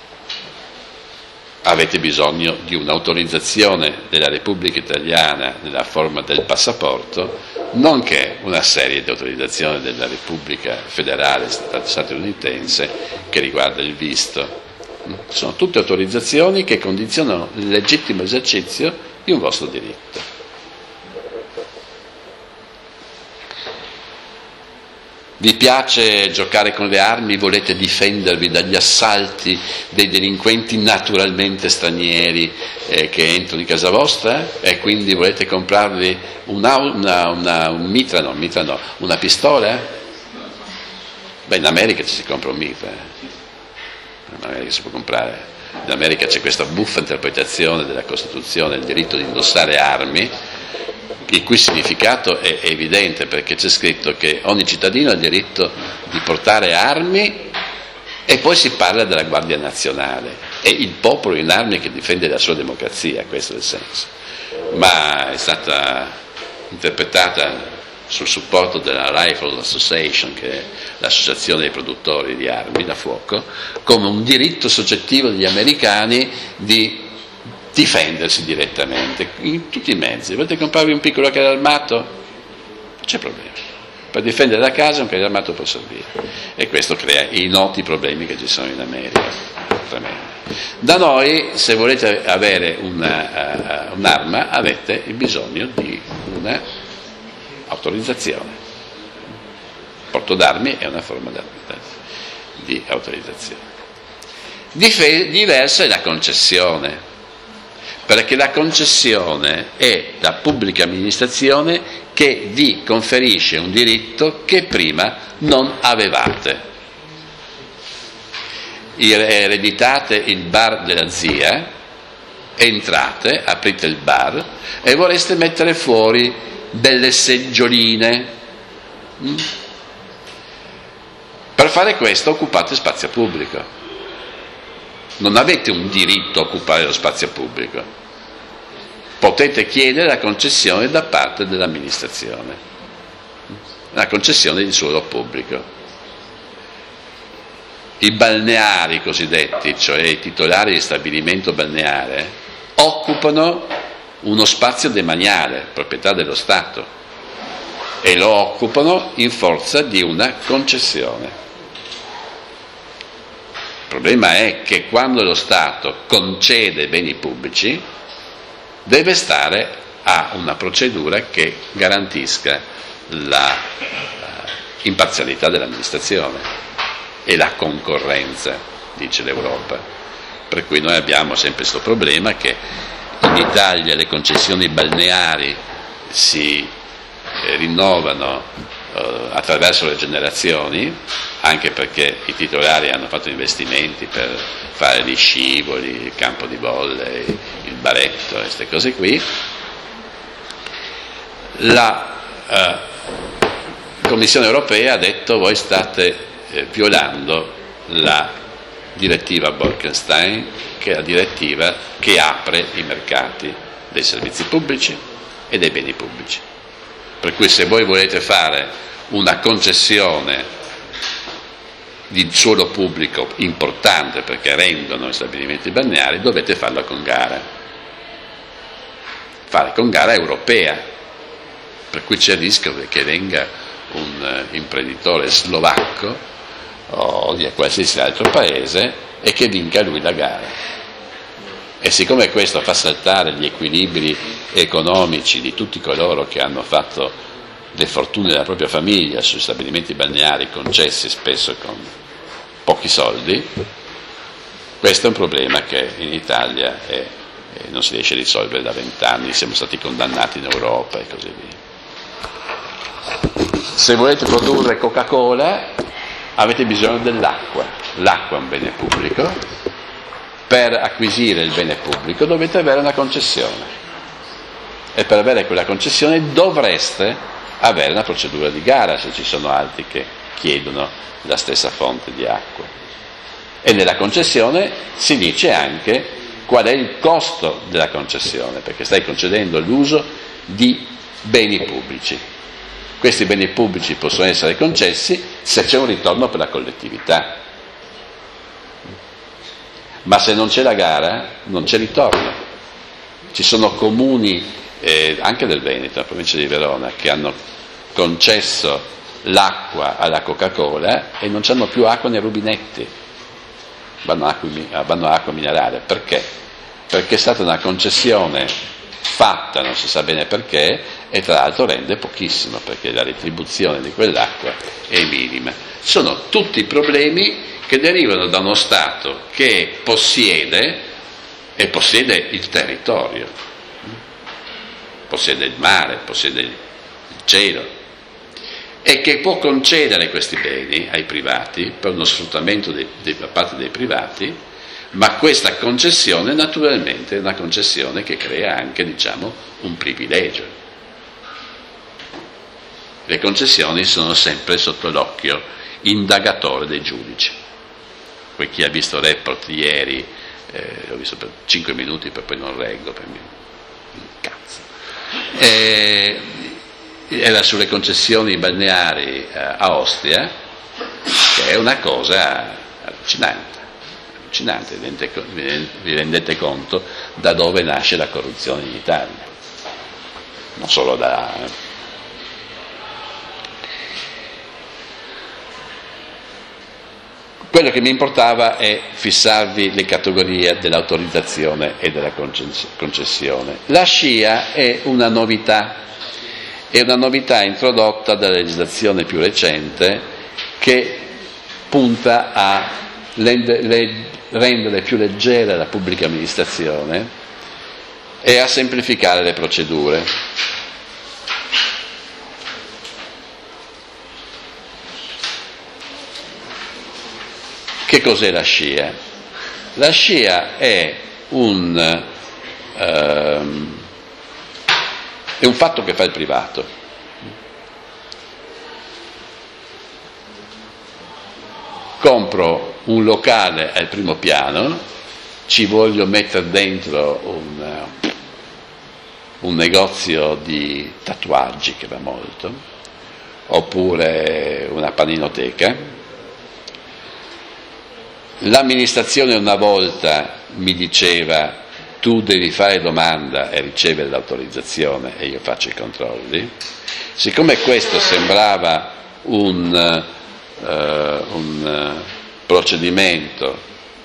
[SPEAKER 1] avete bisogno di un'autorizzazione della Repubblica Italiana nella forma del passaporto, nonché una serie di autorizzazioni della Repubblica Federale statunitense che riguarda il visto. Sono tutte autorizzazioni che condizionano il legittimo esercizio di un vostro diritto. Vi piace giocare con le armi, volete difendervi dagli assalti dei delinquenti naturalmente stranieri che entrano in casa vostra e quindi volete comprarvi un mitra, una pistola? Beh, in America ci si compra un mitra, in America si può comprare. In America c'è questa buffa interpretazione della Costituzione, il diritto di indossare armi, il cui significato è evidente, perché c'è scritto che ogni cittadino ha il diritto di portare armi e poi si parla della Guardia Nazionale, è il popolo in armi che difende la sua democrazia, questo è il senso. Ma è stata interpretata sul supporto della Rifle Association, che è l'associazione dei produttori di armi da fuoco, come un diritto soggettivo degli americani di difendersi direttamente, in tutti i mezzi. Volete comprarvi un piccolo carro armato? Non c'è problema. Per difendere la casa un carro armato può servire. E questo crea i noti problemi che ci sono in America. Tremendi. Da noi, se volete avere un'arma, avete il bisogno di una autorizzazione. Porto d'armi è una forma di autorizzazione. Diversa è la concessione, perché la concessione è la pubblica amministrazione che vi conferisce un diritto che prima non avevate. Ereditate il bar della zia, entrate, aprite il bar e vorreste mettere fuori delle seggioline. Per fare questo occupate spazio pubblico. Non avete un diritto a occupare lo spazio pubblico. Potete chiedere la concessione da parte dell'amministrazione, la concessione di suolo pubblico. I balneari cosiddetti, cioè i titolari di stabilimento balneare, occupano uno spazio demaniale, proprietà dello Stato, e lo occupano in forza di una concessione. Il problema è che quando lo Stato concede beni pubblici deve stare a una procedura che garantisca la imparzialità dell'amministrazione e la concorrenza, dice l'Europa. Per cui noi abbiamo sempre questo problema che in Italia le concessioni balneari si rinnovano attraverso le generazioni, anche perché i titolari hanno fatto investimenti per fare gli scivoli, il campo di bolle, il baretto, queste cose qui. La Commissione europea ha detto: voi state violando la direttiva Bolkestein, che è la direttiva che apre i mercati dei servizi pubblici e dei beni pubblici. Per cui se voi volete fare una concessione di suolo pubblico importante, perché rendono gli stabilimenti balneari, dovete farla con gara. Fare con gara europea, per cui c'è il rischio che venga un imprenditore slovacco o di qualsiasi altro paese e che vinca lui la gara. E siccome questo fa saltare gli equilibri economici di tutti coloro che hanno fatto le fortune della propria famiglia sui stabilimenti balneari concessi spesso con pochi soldi, questo è un problema che in Italia non si riesce a risolvere da 20 anni, siamo stati condannati in Europa e così via. Se volete produrre Coca-Cola avete bisogno dell'acqua. L'acqua è un bene pubblico. Per acquisire il bene pubblico dovete avere una concessione e per avere quella concessione dovreste avere una procedura di gara se ci sono altri che chiedono la stessa fonte di acqua. E nella concessione si dice anche qual è il costo della concessione, perché stai concedendo l'uso di beni pubblici. Questi beni pubblici possono essere concessi se c'è un ritorno per la collettività, ma se non c'è la gara non c'è ritorno. Ci sono comuni anche del Veneto, la provincia di Verona, che hanno concesso l'acqua alla Coca-Cola e non c'hanno più acqua nei rubinetti, vanno acqua minerale. Perché? Perché è stata una concessione fatta, non si sa bene perché, e tra l'altro rende pochissimo perché la retribuzione di quell'acqua è minima. Sono tutti problemi che derivano da uno Stato che possiede il territorio, possiede il mare, possiede il cielo e che può concedere questi beni ai privati per uno sfruttamento da parte dei privati, ma questa concessione naturalmente è una concessione che crea anche, un privilegio. Le concessioni sono sempre sotto l'occhio indagatore dei giudici. Poi chi ha visto Report ieri, l'ho visto per 5 minuti, poi non reggo, per me cazzo. Era sulle concessioni balneari a Ostia, che è una cosa allucinante, vi rendete conto da dove nasce la corruzione in Italia, non solo da... Quello che mi importava è fissarvi le categorie dell'autorizzazione e della concessione. La SCIA è una novità introdotta dalla legislazione più recente che punta a rendere più leggera la pubblica amministrazione e a semplificare le procedure. Che cos'è la SCIA? La SCIA è un fatto che fa il privato. Compro un locale al primo piano, ci voglio mettere dentro un negozio di tatuaggi che va molto, oppure una paninoteca. L'amministrazione una volta mi diceva: tu devi fare domanda e ricevere l'autorizzazione e io faccio i controlli. Siccome questo sembrava un procedimento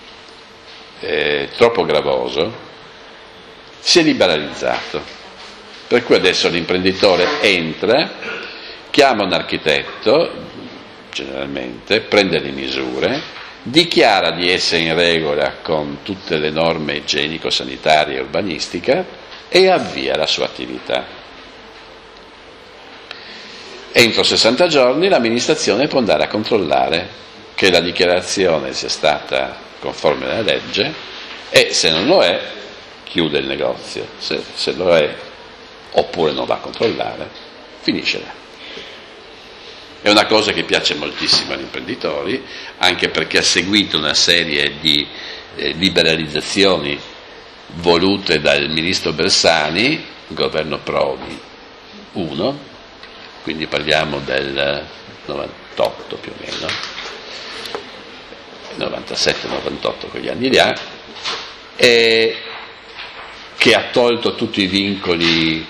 [SPEAKER 1] troppo gravoso, si è liberalizzato, per cui adesso l'imprenditore entra, chiama un architetto, generalmente, prende le misure, dichiara di essere in regola con tutte le norme igienico-sanitarie e urbanistica e avvia la sua attività. Entro 60 giorni l'amministrazione può andare a controllare che la dichiarazione sia stata conforme alla legge e, se non lo è, chiude il negozio. Se lo è, oppure non va a controllare, finisce là. È una cosa che piace moltissimo agli imprenditori, anche perché ha seguito una serie di liberalizzazioni volute dal ministro Bersani, governo Prodi 1, quindi parliamo del 98 più o meno, 97-98, quegli anni là, e che ha tolto tutti i vincoli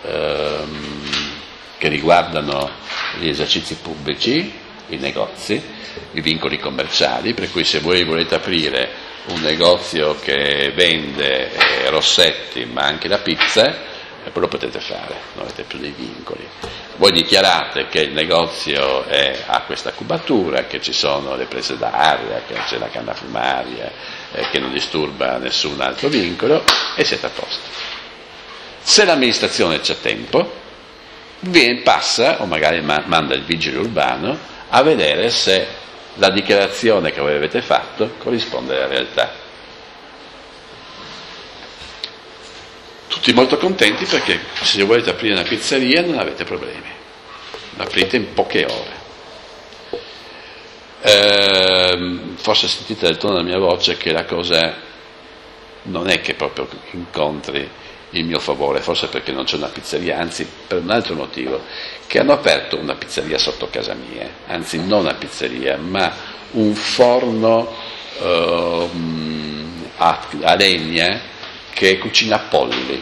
[SPEAKER 1] che riguardano gli esercizi pubblici, i negozi, i vincoli commerciali, per cui se voi volete aprire un negozio che vende rossetti ma anche la pizza, poi lo potete fare, non avete più dei vincoli. Voi dichiarate che il negozio ha questa cubatura, che ci sono le prese d'aria, che c'è la canna fumaria, che non disturba nessun altro vincolo, e siete a posto. Se l'amministrazione c'ha tempo, passa, o magari manda il vigile urbano a vedere se la dichiarazione che voi avete fatto corrisponde alla realtà. Tutti molto contenti perché se volete aprire una pizzeria non avete problemi, l'aprite in poche ore. Forse sentite dal tono della mia voce che la cosa non è che proprio incontri il mio favore, forse perché non c'è una pizzeria, anzi per un altro motivo, che hanno aperto una pizzeria sotto casa mia, anzi non una pizzeria ma un forno a legna che cucina polli,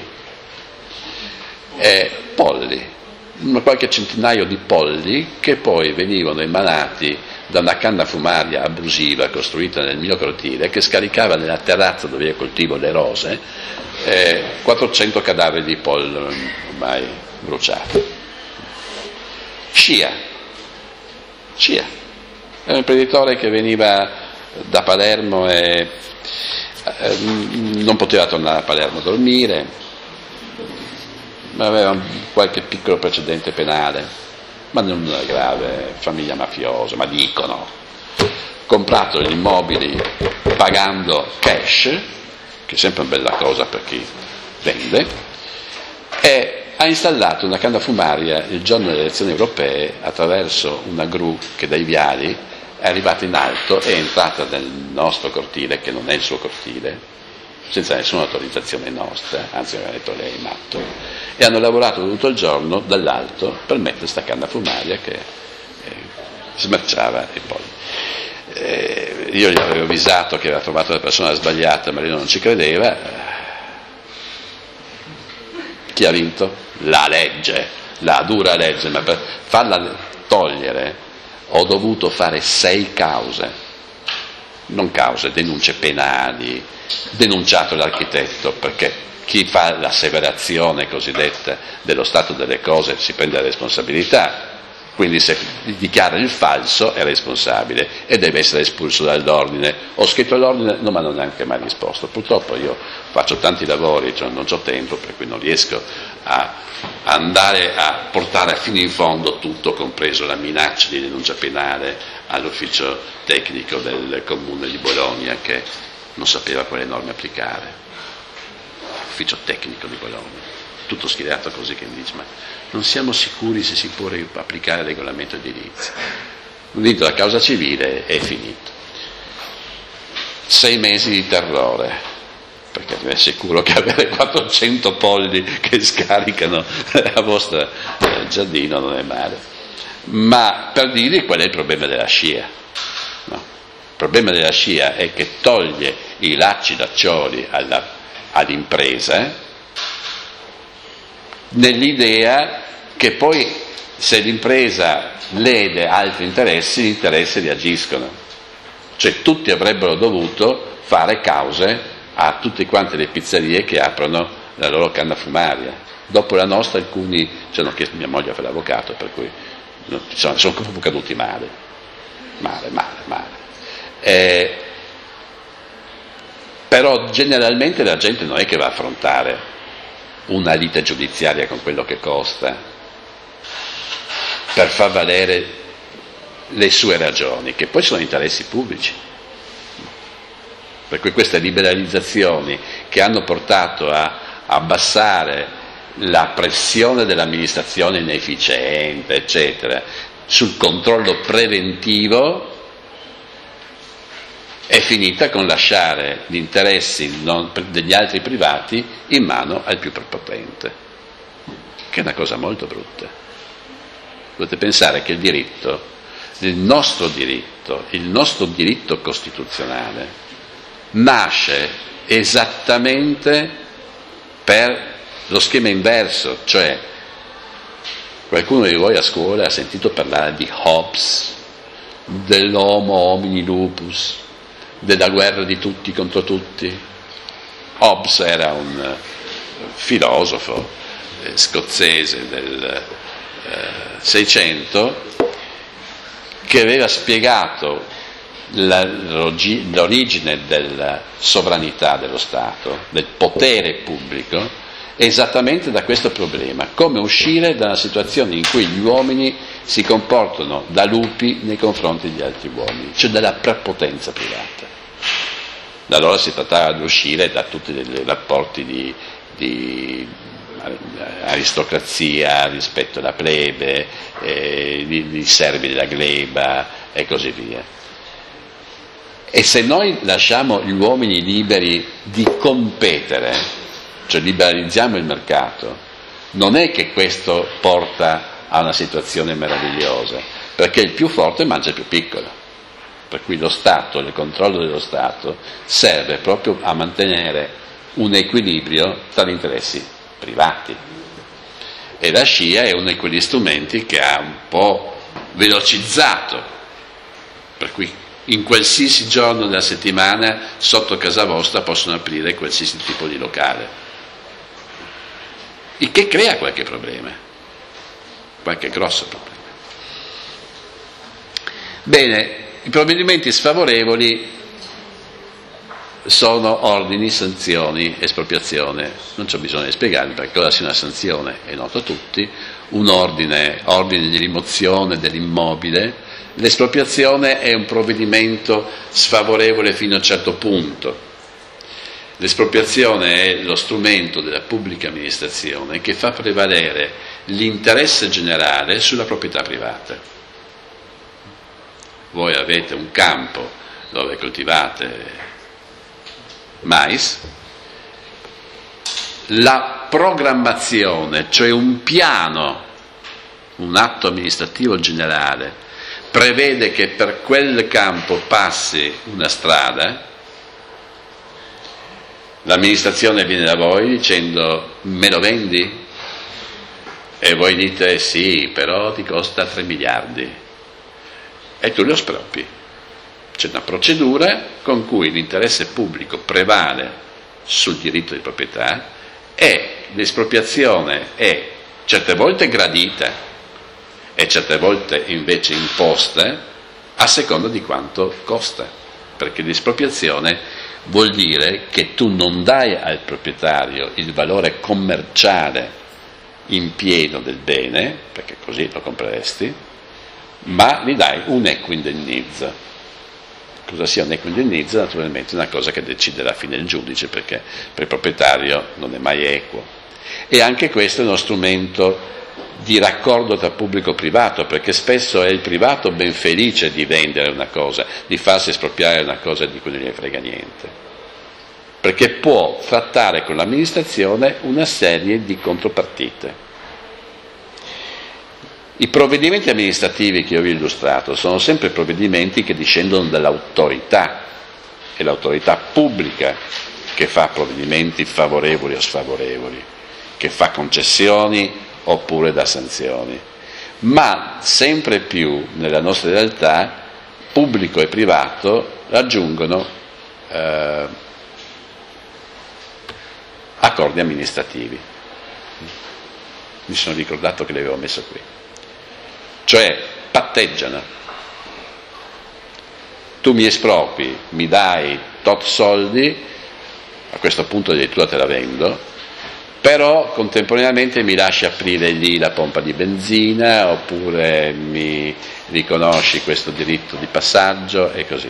[SPEAKER 1] qualche centinaio di polli che poi venivano emanati da una canna fumaria abusiva costruita nel mio cortile che scaricava nella terrazza dove io coltivo le rose 400 cadaveri di pollo ormai bruciate. Scia è un imprenditore che veniva da Palermo e non poteva tornare a Palermo a dormire, ma aveva qualche piccolo precedente penale, ma non era grave, famiglia mafiosa, ma dicono. Comprato gli immobili pagando cash, che è sempre una bella cosa per chi vende, e ha installato una canna fumaria il giorno delle elezioni europee attraverso una gru che dai viali è arrivata in alto, è entrata nel nostro cortile, che non è il suo cortile, senza nessuna autorizzazione nostra, anzi aveva detto lei è matto, e hanno lavorato tutto il giorno dall'alto per mettere questa canna fumaria che smerciava. E poi io gli avevo avvisato che aveva trovato la persona sbagliata, ma lui non ci credeva. Chi ha vinto? La legge, la dura legge, ma per farla togliere ho dovuto fare 6 cause, non cause, denunce penali, denunciato l'architetto, perché chi fa l'asseverazione cosiddetta dello stato delle cose si prende la responsabilità, quindi se dichiara il falso è responsabile e deve essere espulso dall'ordine. Ho scritto all'ordine, non mi hanno neanche mai risposto. Purtroppo io faccio tanti lavori, cioè non ho tempo, per cui non riesco a andare a portare fino in fondo tutto, compreso la minaccia di denuncia penale all'ufficio tecnico del comune di Bologna, che non sapeva quale norme applicare. Ufficio tecnico di Bologna, tutto schierato così, che mi dice: ma non siamo sicuri se si può applicare il regolamento edilizio. Ho vinto la causa civile e è finito. 6 mesi di terrore, perché vi assicuro che avere 400 polli che scaricano a vostro giardino non è male. Ma per dirvi qual è il problema della scia. No? Il problema della scia è che toglie i lacci d'accioli all'impresa, nell'idea che poi se l'impresa lede altri interessi, gli interessi reagiscono. Cioè tutti avrebbero dovuto fare cause a tutte quante le pizzerie che aprono la loro canna fumaria. Dopo la nostra alcuni ci hanno chiesto, mia moglie fa l'avvocato, per cui sono proprio caduti male. Però generalmente la gente non è che va a affrontare una lite giudiziaria con quello che costa per far valere le sue ragioni, che poi sono interessi pubblici. Per cui queste liberalizzazioni che hanno portato a abbassare la pressione dell'amministrazione inefficiente, eccetera, sul controllo preventivo, è finita con lasciare gli interessi degli altri privati in mano al più prepotente, che è una cosa molto brutta. Dovete pensare che il nostro diritto costituzionale nasce esattamente per lo schema inverso, cioè qualcuno di voi a scuola ha sentito parlare di Hobbes, dell'homo homini lupus, della guerra di tutti contro tutti. Hobbes era un filosofo scozzese del 600 che aveva spiegato l'origine della sovranità dello Stato, del potere pubblico, esattamente da questo problema: come uscire da una situazione in cui gli uomini si comportano da lupi nei confronti degli altri uomini, cioè della prepotenza privata. Da allora si trattava di uscire da tutti i rapporti di aristocrazia rispetto alla plebe, di servi della gleba e così via. E se noi lasciamo gli uomini liberi di competere, cioè liberalizziamo il mercato, non è che questo porta a una situazione meravigliosa, perché il più forte mangia il più piccolo. Per cui lo Stato, il controllo dello Stato serve proprio a mantenere un equilibrio tra gli interessi privati, e la scia è uno di quegli strumenti che ha un po' velocizzato, per cui in qualsiasi giorno della settimana sotto casa vostra possono aprire qualsiasi tipo di locale, il che crea qualche problema, qualche grosso problema. Bene, i provvedimenti sfavorevoli sono ordini, sanzioni, espropriazione. Non c'è bisogno di spiegare perché cosa sia una sanzione, è noto a tutti. Un ordine di rimozione dell'immobile. L'espropriazione è un provvedimento sfavorevole fino a un certo punto. L'espropriazione è lo strumento della pubblica amministrazione che fa prevalere l'interesse generale sulla proprietà privata. Voi avete un campo dove coltivate mais, la programmazione, cioè un piano, un atto amministrativo generale, prevede che per quel campo passi una strada, l'amministrazione viene da voi dicendo me lo vendi? E voi dite sì, però ti costa 3 miliardi e tu lo espropri. C'è una procedura con cui l'interesse pubblico prevale sul diritto di proprietà e l'espropriazione è certe volte gradita e certe volte invece imposta a seconda di quanto costa, perché l'espropriazione vuol dire che tu non dai al proprietario il valore commerciale in pieno del bene, perché così lo compreresti, ma gli dai un equo indennizzo. Cosa sia un equo indennizzo? Naturalmente è una cosa che decide alla fine il giudice, perché per il proprietario non è mai equo. E anche questo è uno strumento di raccordo tra pubblico e privato, perché spesso è il privato ben felice di vendere una cosa, di farsi espropriare una cosa di cui non gli frega niente, perché può trattare con l'amministrazione una serie di contropartite. I provvedimenti amministrativi che io vi ho illustrato sono sempre provvedimenti che discendono dall'autorità, è l'autorità pubblica che fa provvedimenti favorevoli o sfavorevoli, che fa concessioni oppure dà sanzioni, ma sempre più nella nostra realtà pubblico e privato raggiungono accordi amministrativi. Mi sono ricordato che li avevo messo qui. Cioè patteggiano. Tu mi espropri, mi dai tot soldi, a questo punto addirittura te la vendo, però contemporaneamente mi lasci aprire lì la pompa di benzina oppure mi riconosci questo diritto di passaggio e così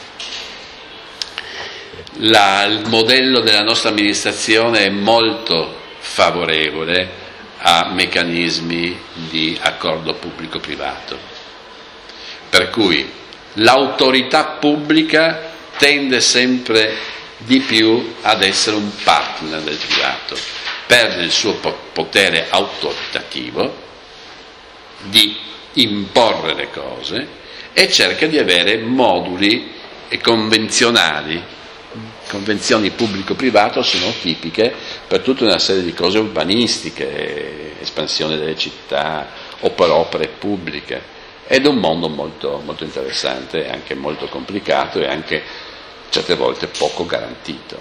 [SPEAKER 1] via. Il modello della nostra amministrazione è molto favorevole a meccanismi di accordo pubblico-privato, per cui l'autorità pubblica tende sempre di più ad essere un partner del privato, perde il suo potere autoritativo di imporre le cose e cerca di avere moduli convenzionali. Convenzioni pubblico-privato sono tipiche per tutta una serie di cose urbanistiche, espansione delle città o per opere pubbliche, ed è un mondo molto, molto interessante, anche molto complicato e anche certe volte poco garantito.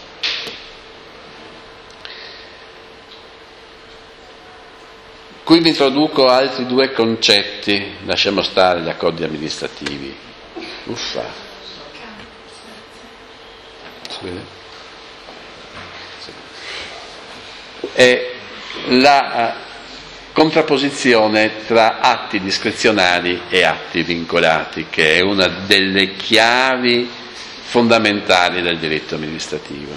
[SPEAKER 1] Qui vi introduco altri 2 concetti, lasciamo stare gli accordi amministrativi. Uffa. È la contrapposizione tra atti discrezionali e atti vincolati, che è una delle chiavi fondamentali del diritto amministrativo.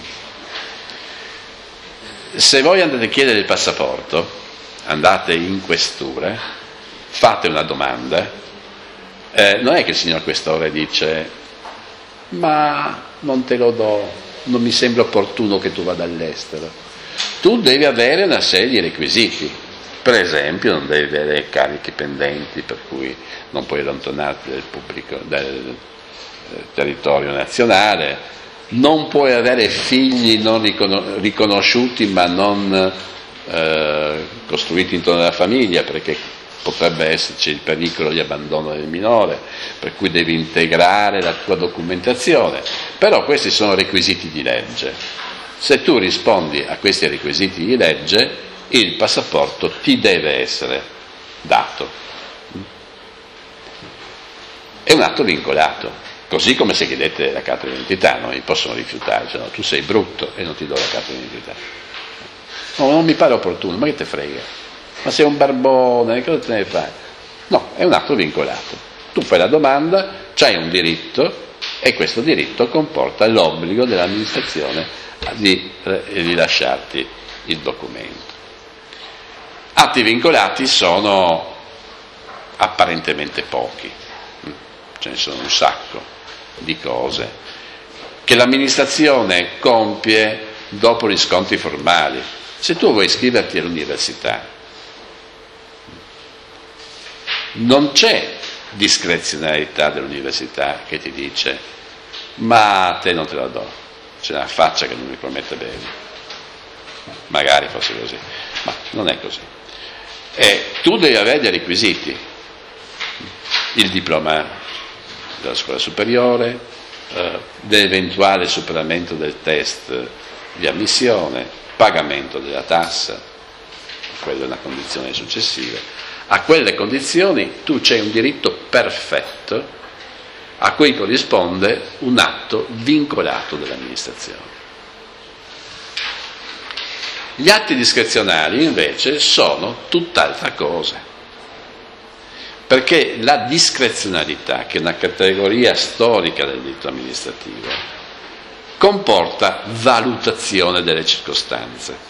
[SPEAKER 1] Se voi andate a chiedere il passaporto, andate in questura, fate una domanda, non è che il signor questore dice ma non te lo do, non mi sembra opportuno che tu vada all'estero. Tu devi avere una serie di requisiti, per esempio non devi avere carichi pendenti per cui non puoi allontanarti dal territorio nazionale, non puoi avere figli non riconosciuti ma non costruiti intorno alla famiglia, perché potrebbe esserci il pericolo di abbandono del minore, per cui devi integrare la tua documentazione, però questi sono requisiti di legge. Se tu rispondi a questi requisiti di legge, il passaporto ti deve essere dato. È un atto vincolato, così come se chiedete la carta d'identità, non mi possono rifiutare, cioè, no, tu sei brutto e non ti do la carta d'identità. No, non mi pare opportuno, ma che te frega? Ma sei un barbone, cosa te ne fai? No, è un atto vincolato. Tu fai la domanda, c'hai un diritto e questo diritto comporta l'obbligo dell'amministrazione di rilasciarti il documento. Atti vincolati sono apparentemente pochi, ce ne sono un sacco di cose che l'amministrazione compie dopo riscontri formali. Se tu vuoi iscriverti all'università, non c'è discrezionalità dell'università che ti dice ma a te non te la do, c'è una faccia che non mi promette bene, magari fosse così, ma non è così. E tu devi avere dei requisiti: il diploma della scuola superiore, dell'eventuale superamento del test di ammissione, pagamento della tassa, quella è una condizione successiva. A quelle condizioni tu c'hai un diritto perfetto a cui corrisponde un atto vincolato dell'amministrazione. Gli atti discrezionali invece sono tutt'altra cosa, perché la discrezionalità, che è una categoria storica del diritto amministrativo, comporta valutazione delle circostanze.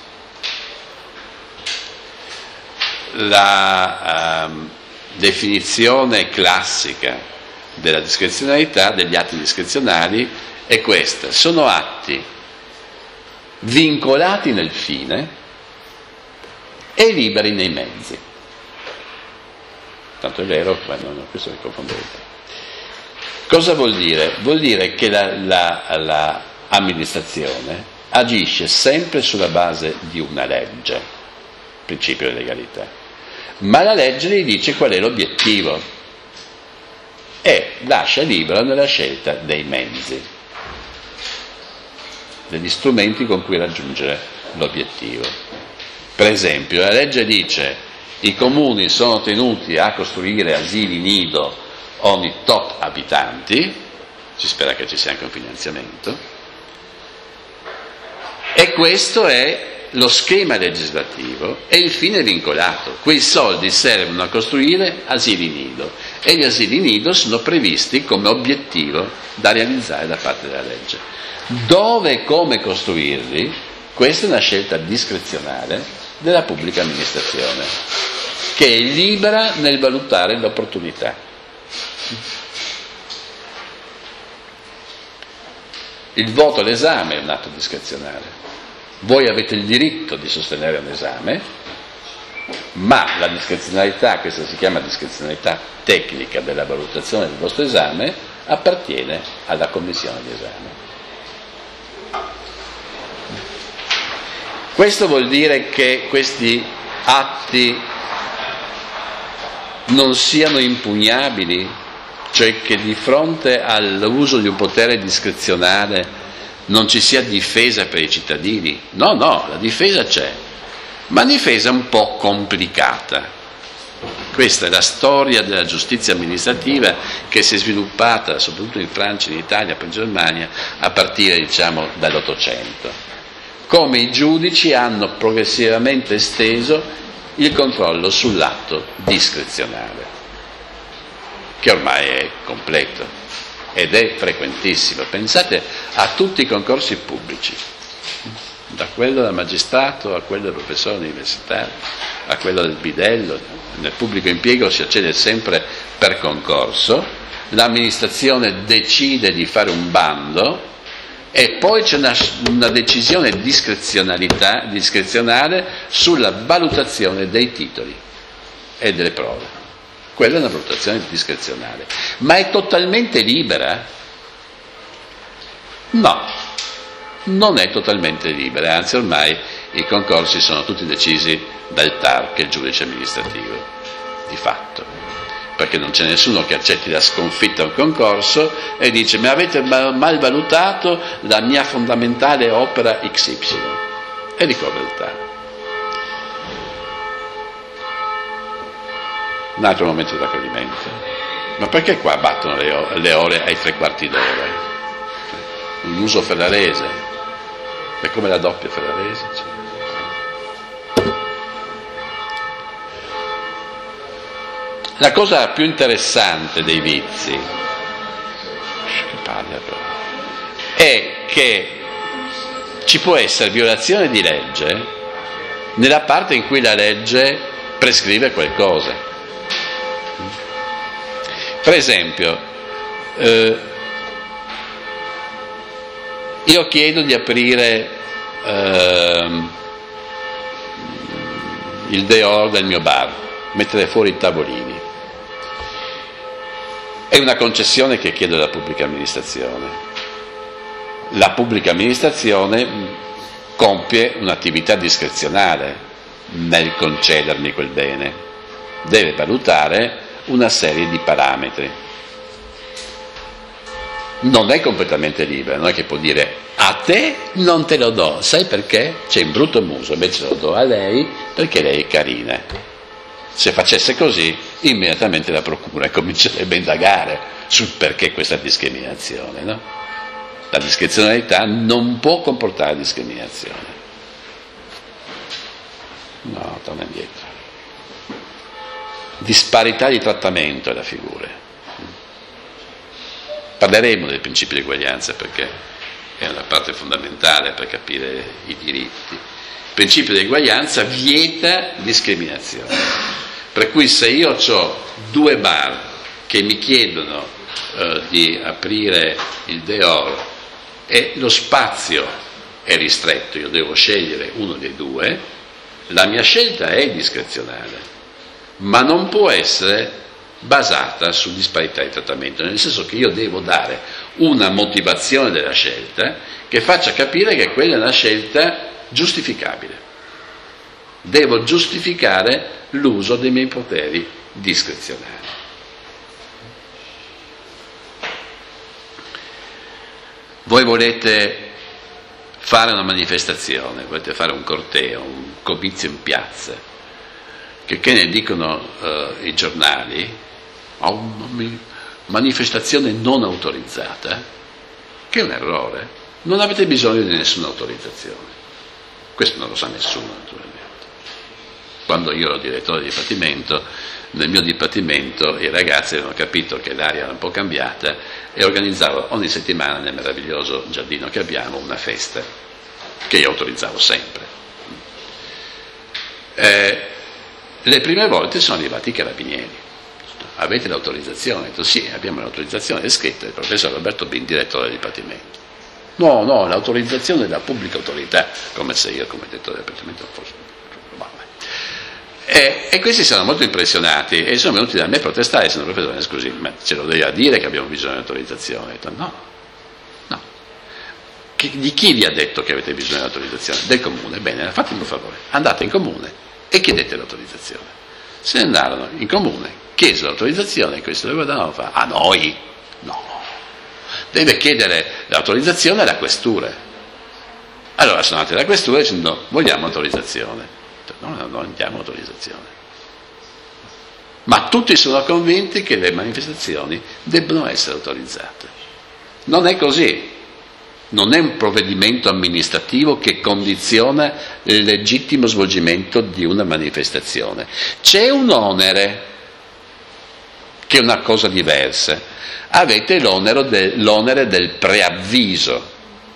[SPEAKER 1] La definizione classica della discrezionalità, degli atti discrezionali, è questa: sono atti vincolati nel fine e liberi nei mezzi. Tanto è vero, ma no, questo mi confondete. Cosa vuol dire? Vuol dire che l'amministrazione agisce sempre sulla base di una legge, principio di legalità, ma la legge gli dice qual è l'obiettivo e lascia libera nella scelta dei mezzi, degli strumenti con cui raggiungere l'obiettivo. Per esempio, la legge dice i comuni sono tenuti a costruire asili nido ogni tot abitanti, si spera che ci sia anche un finanziamento, e questo è lo schema legislativo e il fine vincolato. Quei soldi servono a costruire asili nido e gli asili nido sono previsti come obiettivo da realizzare da parte della legge. Dove e come costruirli, questa è una scelta discrezionale della pubblica amministrazione, che è libera nel valutare l'opportunità. Il voto all'esame è un atto discrezionale. Voi avete il diritto di sostenere un esame, ma la discrezionalità, questa si chiama discrezionalità tecnica della valutazione del vostro esame, appartiene alla commissione di esame. Questo vuol dire che questi atti non siano impugnabili, cioè che di fronte all'uso di un potere discrezionale non ci sia difesa per i cittadini. No, la difesa c'è, ma difesa un po' complicata. Questa è la storia della giustizia amministrativa che si è sviluppata soprattutto in Francia, in Italia, poi in Germania, a partire dall'Ottocento. Come i giudici hanno progressivamente esteso il controllo sull'atto discrezionale, che ormai è completo ed è frequentissimo. Pensate a tutti i concorsi pubblici, da quello da magistrato a quello del professore universitario, a quello del bidello. Nel pubblico impiego si accede sempre per concorso, l'amministrazione decide di fare un bando e poi c'è una decisione discrezionale sulla valutazione dei titoli e delle prove. Quella è una valutazione discrezionale, ma è totalmente libera? No, non è totalmente libera, anzi ormai i concorsi sono tutti decisi dal TAR, che è il giudice amministrativo, di fatto, perché non c'è nessuno che accetti la sconfitta a un concorso e dice mi avete mal valutato la mia fondamentale opera XY, e ricorre il TAR. Un altro momento di raccoglimento. Ma perché qua battono le ore ai 3/4 d'ora? L'uso ferrarese. È come la doppia ferrarese. La cosa più interessante dei vizi è che ci può essere violazione di legge nella parte in cui la legge prescrive qualcosa. Per esempio, io chiedo di aprire il dehors del mio bar, mettere fuori i tavolini. È una concessione che chiedo alla pubblica amministrazione. La pubblica amministrazione compie un'attività discrezionale nel concedermi quel bene. Deve valutare una serie di parametri. Non è completamente libera, non è che può dire a te non te lo do, sai perché? C'è un brutto muso, invece lo do a lei perché lei è carina. Se facesse così, immediatamente la procura comincerebbe a indagare sul perché questa discriminazione, no? La discrezionalità non può comportare discriminazione. No, torna indietro. Disparità di trattamento è la figura. Parleremo del principio di eguaglianza perché è una parte fondamentale per capire i diritti. Il principio di eguaglianza vieta discriminazione. Per cui se io ho 2 bar che mi chiedono di aprire il dehors e lo spazio è ristretto, io devo scegliere uno dei 2, la mia scelta è discrezionale, ma non può essere basata su disparità di trattamento, nel senso che io devo dare una motivazione della scelta che faccia capire che quella è una scelta giustificabile. Devo giustificare l'uso dei miei poteri discrezionali. Voi volete fare una manifestazione, volete fare un corteo, un comizio in piazza, che ne dicono i giornali, una manifestazione non autorizzata, che è un errore. Non avete bisogno di nessuna autorizzazione. Questo non lo sa nessuno, naturalmente. Quando io ero direttore di dipartimento, nel mio dipartimento i ragazzi avevano capito che l'aria era un po' cambiata e organizzavo ogni settimana nel meraviglioso giardino che abbiamo una festa che io autorizzavo sempre. Le prime volte sono arrivati i carabinieri. Avete l'autorizzazione? Ho detto sì, abbiamo l'autorizzazione, è scritta il professor Roberto Bin, direttore del dipartimento. No, l'autorizzazione della pubblica autorità, come se io come direttore del dipartimento fosse. E questi sono molto impressionati e sono venuti da me a protestare, sono professore, scusi, ma ce lo doveva dire che abbiamo bisogno di autorizzazione? Ho detto no. Di chi vi ha detto che avete bisogno di autorizzazione? Del comune. Bene, fatemi un favore, andate in comune e chiedete l'autorizzazione. Se ne andarono in comune, chiesero l'autorizzazione e questo lo guardavano e fa, a noi? No. Deve chiedere l'autorizzazione alla questura. Allora sono andati alla questura dicendo vogliamo autorizzazione. No, non diamo autorizzazione. Ma tutti sono convinti che le manifestazioni debbano essere autorizzate. Non è così. Non è un provvedimento amministrativo che condiziona il legittimo svolgimento di una manifestazione. C'è un onere, che è una cosa diversa. Avete l'onere del preavviso.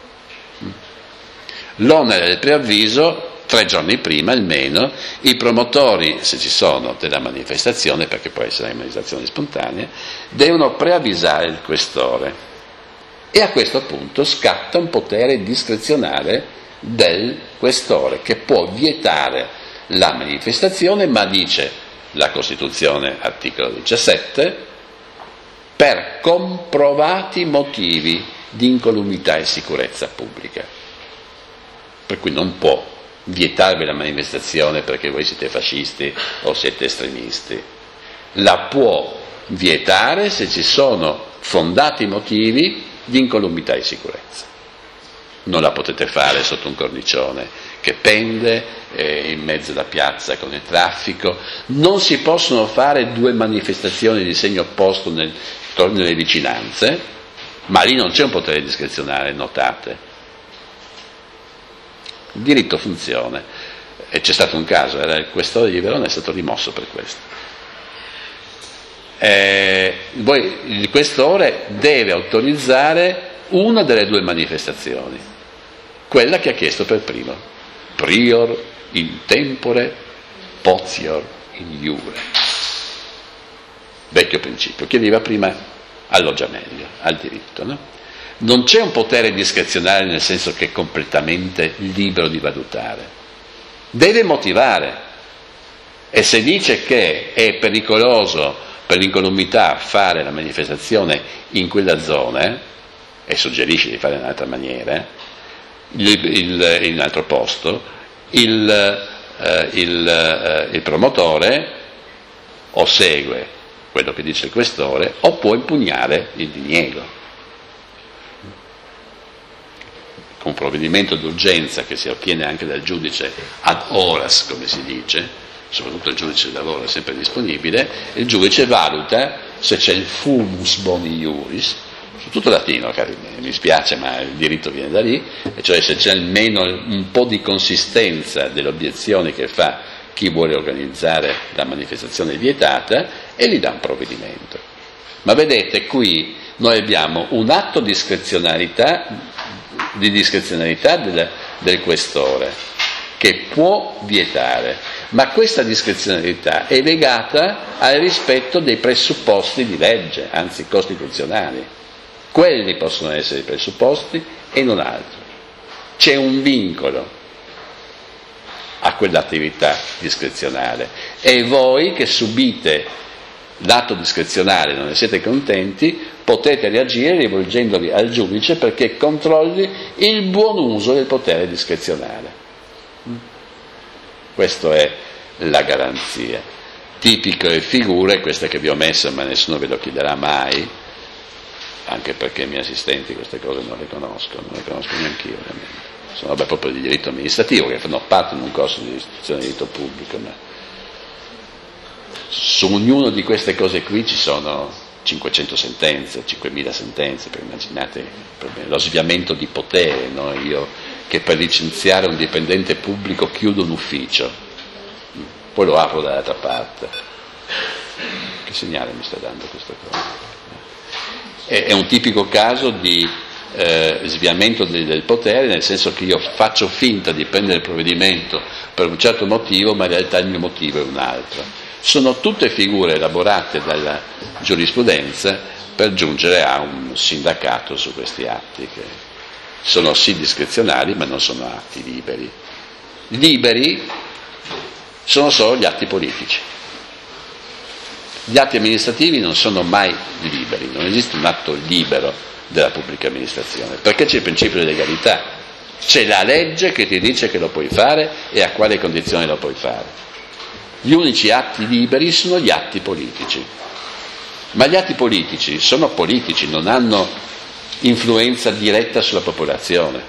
[SPEAKER 1] L'onere del preavviso, 3 giorni prima almeno, i promotori, se ci sono, della manifestazione, perché può essere una manifestazione spontanea, devono preavvisare il questore. E a questo punto scatta un potere discrezionale del questore, che può vietare la manifestazione, ma dice la Costituzione, articolo 17, per comprovati motivi di incolumità e sicurezza pubblica. Per cui non può vietarvi la manifestazione perché voi siete fascisti o siete estremisti. La può vietare se ci sono fondati motivi di incolumità e sicurezza. non la potete fare sotto un cornicione che pende in mezzo alla piazza con il traffico, non si possono fare due manifestazioni di segno opposto nelle vicinanze, ma lì non c'è un potere discrezionale, notate. Il diritto funziona, e c'è stato un caso, era il questore di Verona, è stato rimosso per questo. Poi il questore deve autorizzare una delle due manifestazioni, quella che ha chiesto per primo: prior in tempore, potior in iure. Vecchio principio, chi arriva prima alloggia meglio, al diritto, no? Non c'è un potere discrezionale nel senso che è completamente libero di valutare, deve motivare, e se dice che è pericoloso per l'incolumità fare la manifestazione in quella zona e suggerisce di fare in un'altra maniera, in un altro posto, il promotore o segue quello che dice il questore o può impugnare il diniego. Con provvedimento d'urgenza che si ottiene anche dal giudice ad horas, come si dice, soprattutto il giudice del lavoro è sempre disponibile, il giudice valuta se c'è il fumus boni iuris, tutto latino, cari miei, mi spiace ma il diritto viene da lì, e cioè se c'è almeno un po' di consistenza delle obiezioni che fa chi vuole organizzare la manifestazione vietata, e gli dà un provvedimento. Ma vedete, qui noi abbiamo un atto di discrezionalità del questore che può vietare, ma questa discrezionalità è legata al rispetto dei presupposti di legge, anzi costituzionali. Quelli possono essere i presupposti e non altro. C'è un vincolo a quell'attività discrezionale, e voi che subite l'atto discrezionale, non ne siete contenti, potete reagire rivolgendovi al giudice perché controlli il buon uso del potere discrezionale. Questa è la garanzia. Tipiche figure, queste che vi ho messo, ma nessuno ve lo chiederà mai, anche perché i miei assistenti queste cose non le conosco neanche io, ovviamente. Sono proprio di diritto amministrativo, che fanno parte in un corso di istruzione di diritto pubblico, ma su ognuna di queste cose qui ci sono 500 sentenze, 5.000 sentenze, per immaginate lo sviamento di potere, no? Io che per licenziare un dipendente pubblico chiudo un ufficio, poi lo apro dall'altra parte. Che segnale mi sta dando questa cosa? È un tipico caso di sviamento del potere, nel senso che io faccio finta di prendere il provvedimento per un certo motivo, ma in realtà il mio motivo è un altro. Sono tutte figure elaborate dalla giurisprudenza per giungere a un sindacato su questi atti, che sono sì discrezionali, ma non sono atti liberi. Liberi sono solo gli atti politici. Gli atti amministrativi non sono mai liberi, non esiste un atto libero della pubblica amministrazione, perché c'è il principio di legalità, c'è la legge che ti dice che lo puoi fare e a quale condizioni lo puoi fare. Gli unici atti liberi sono gli atti politici, ma gli atti politici sono politici, non hanno influenza diretta sulla popolazione.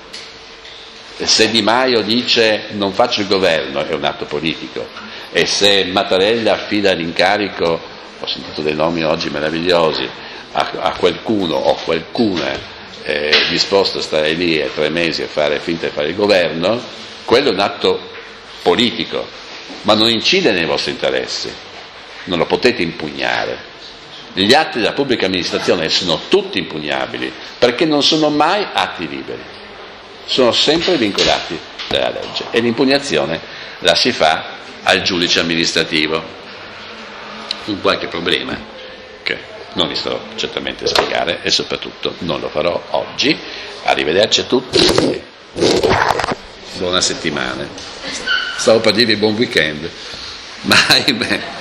[SPEAKER 1] Se Di Maio dice non faccio il governo è un atto politico, e se Mattarella affida l'incarico, ho sentito dei nomi oggi meravigliosi, a qualcuno o qualcuna disposto a stare lì 3 mesi a fare finta di fare il governo, quello è un atto politico, ma non incide nei vostri interessi, non lo potete impugnare. Gli atti della pubblica amministrazione sono tutti impugnabili perché non sono mai atti liberi, sono sempre vincolati dalla legge, e l'impugnazione la si fa al giudice amministrativo, con qualche problema che non vi starò certamente a spiegare e soprattutto non lo farò oggi. Arrivederci a tutti, buona settimana. Stavo per dirvi buon weekend, ma ahimè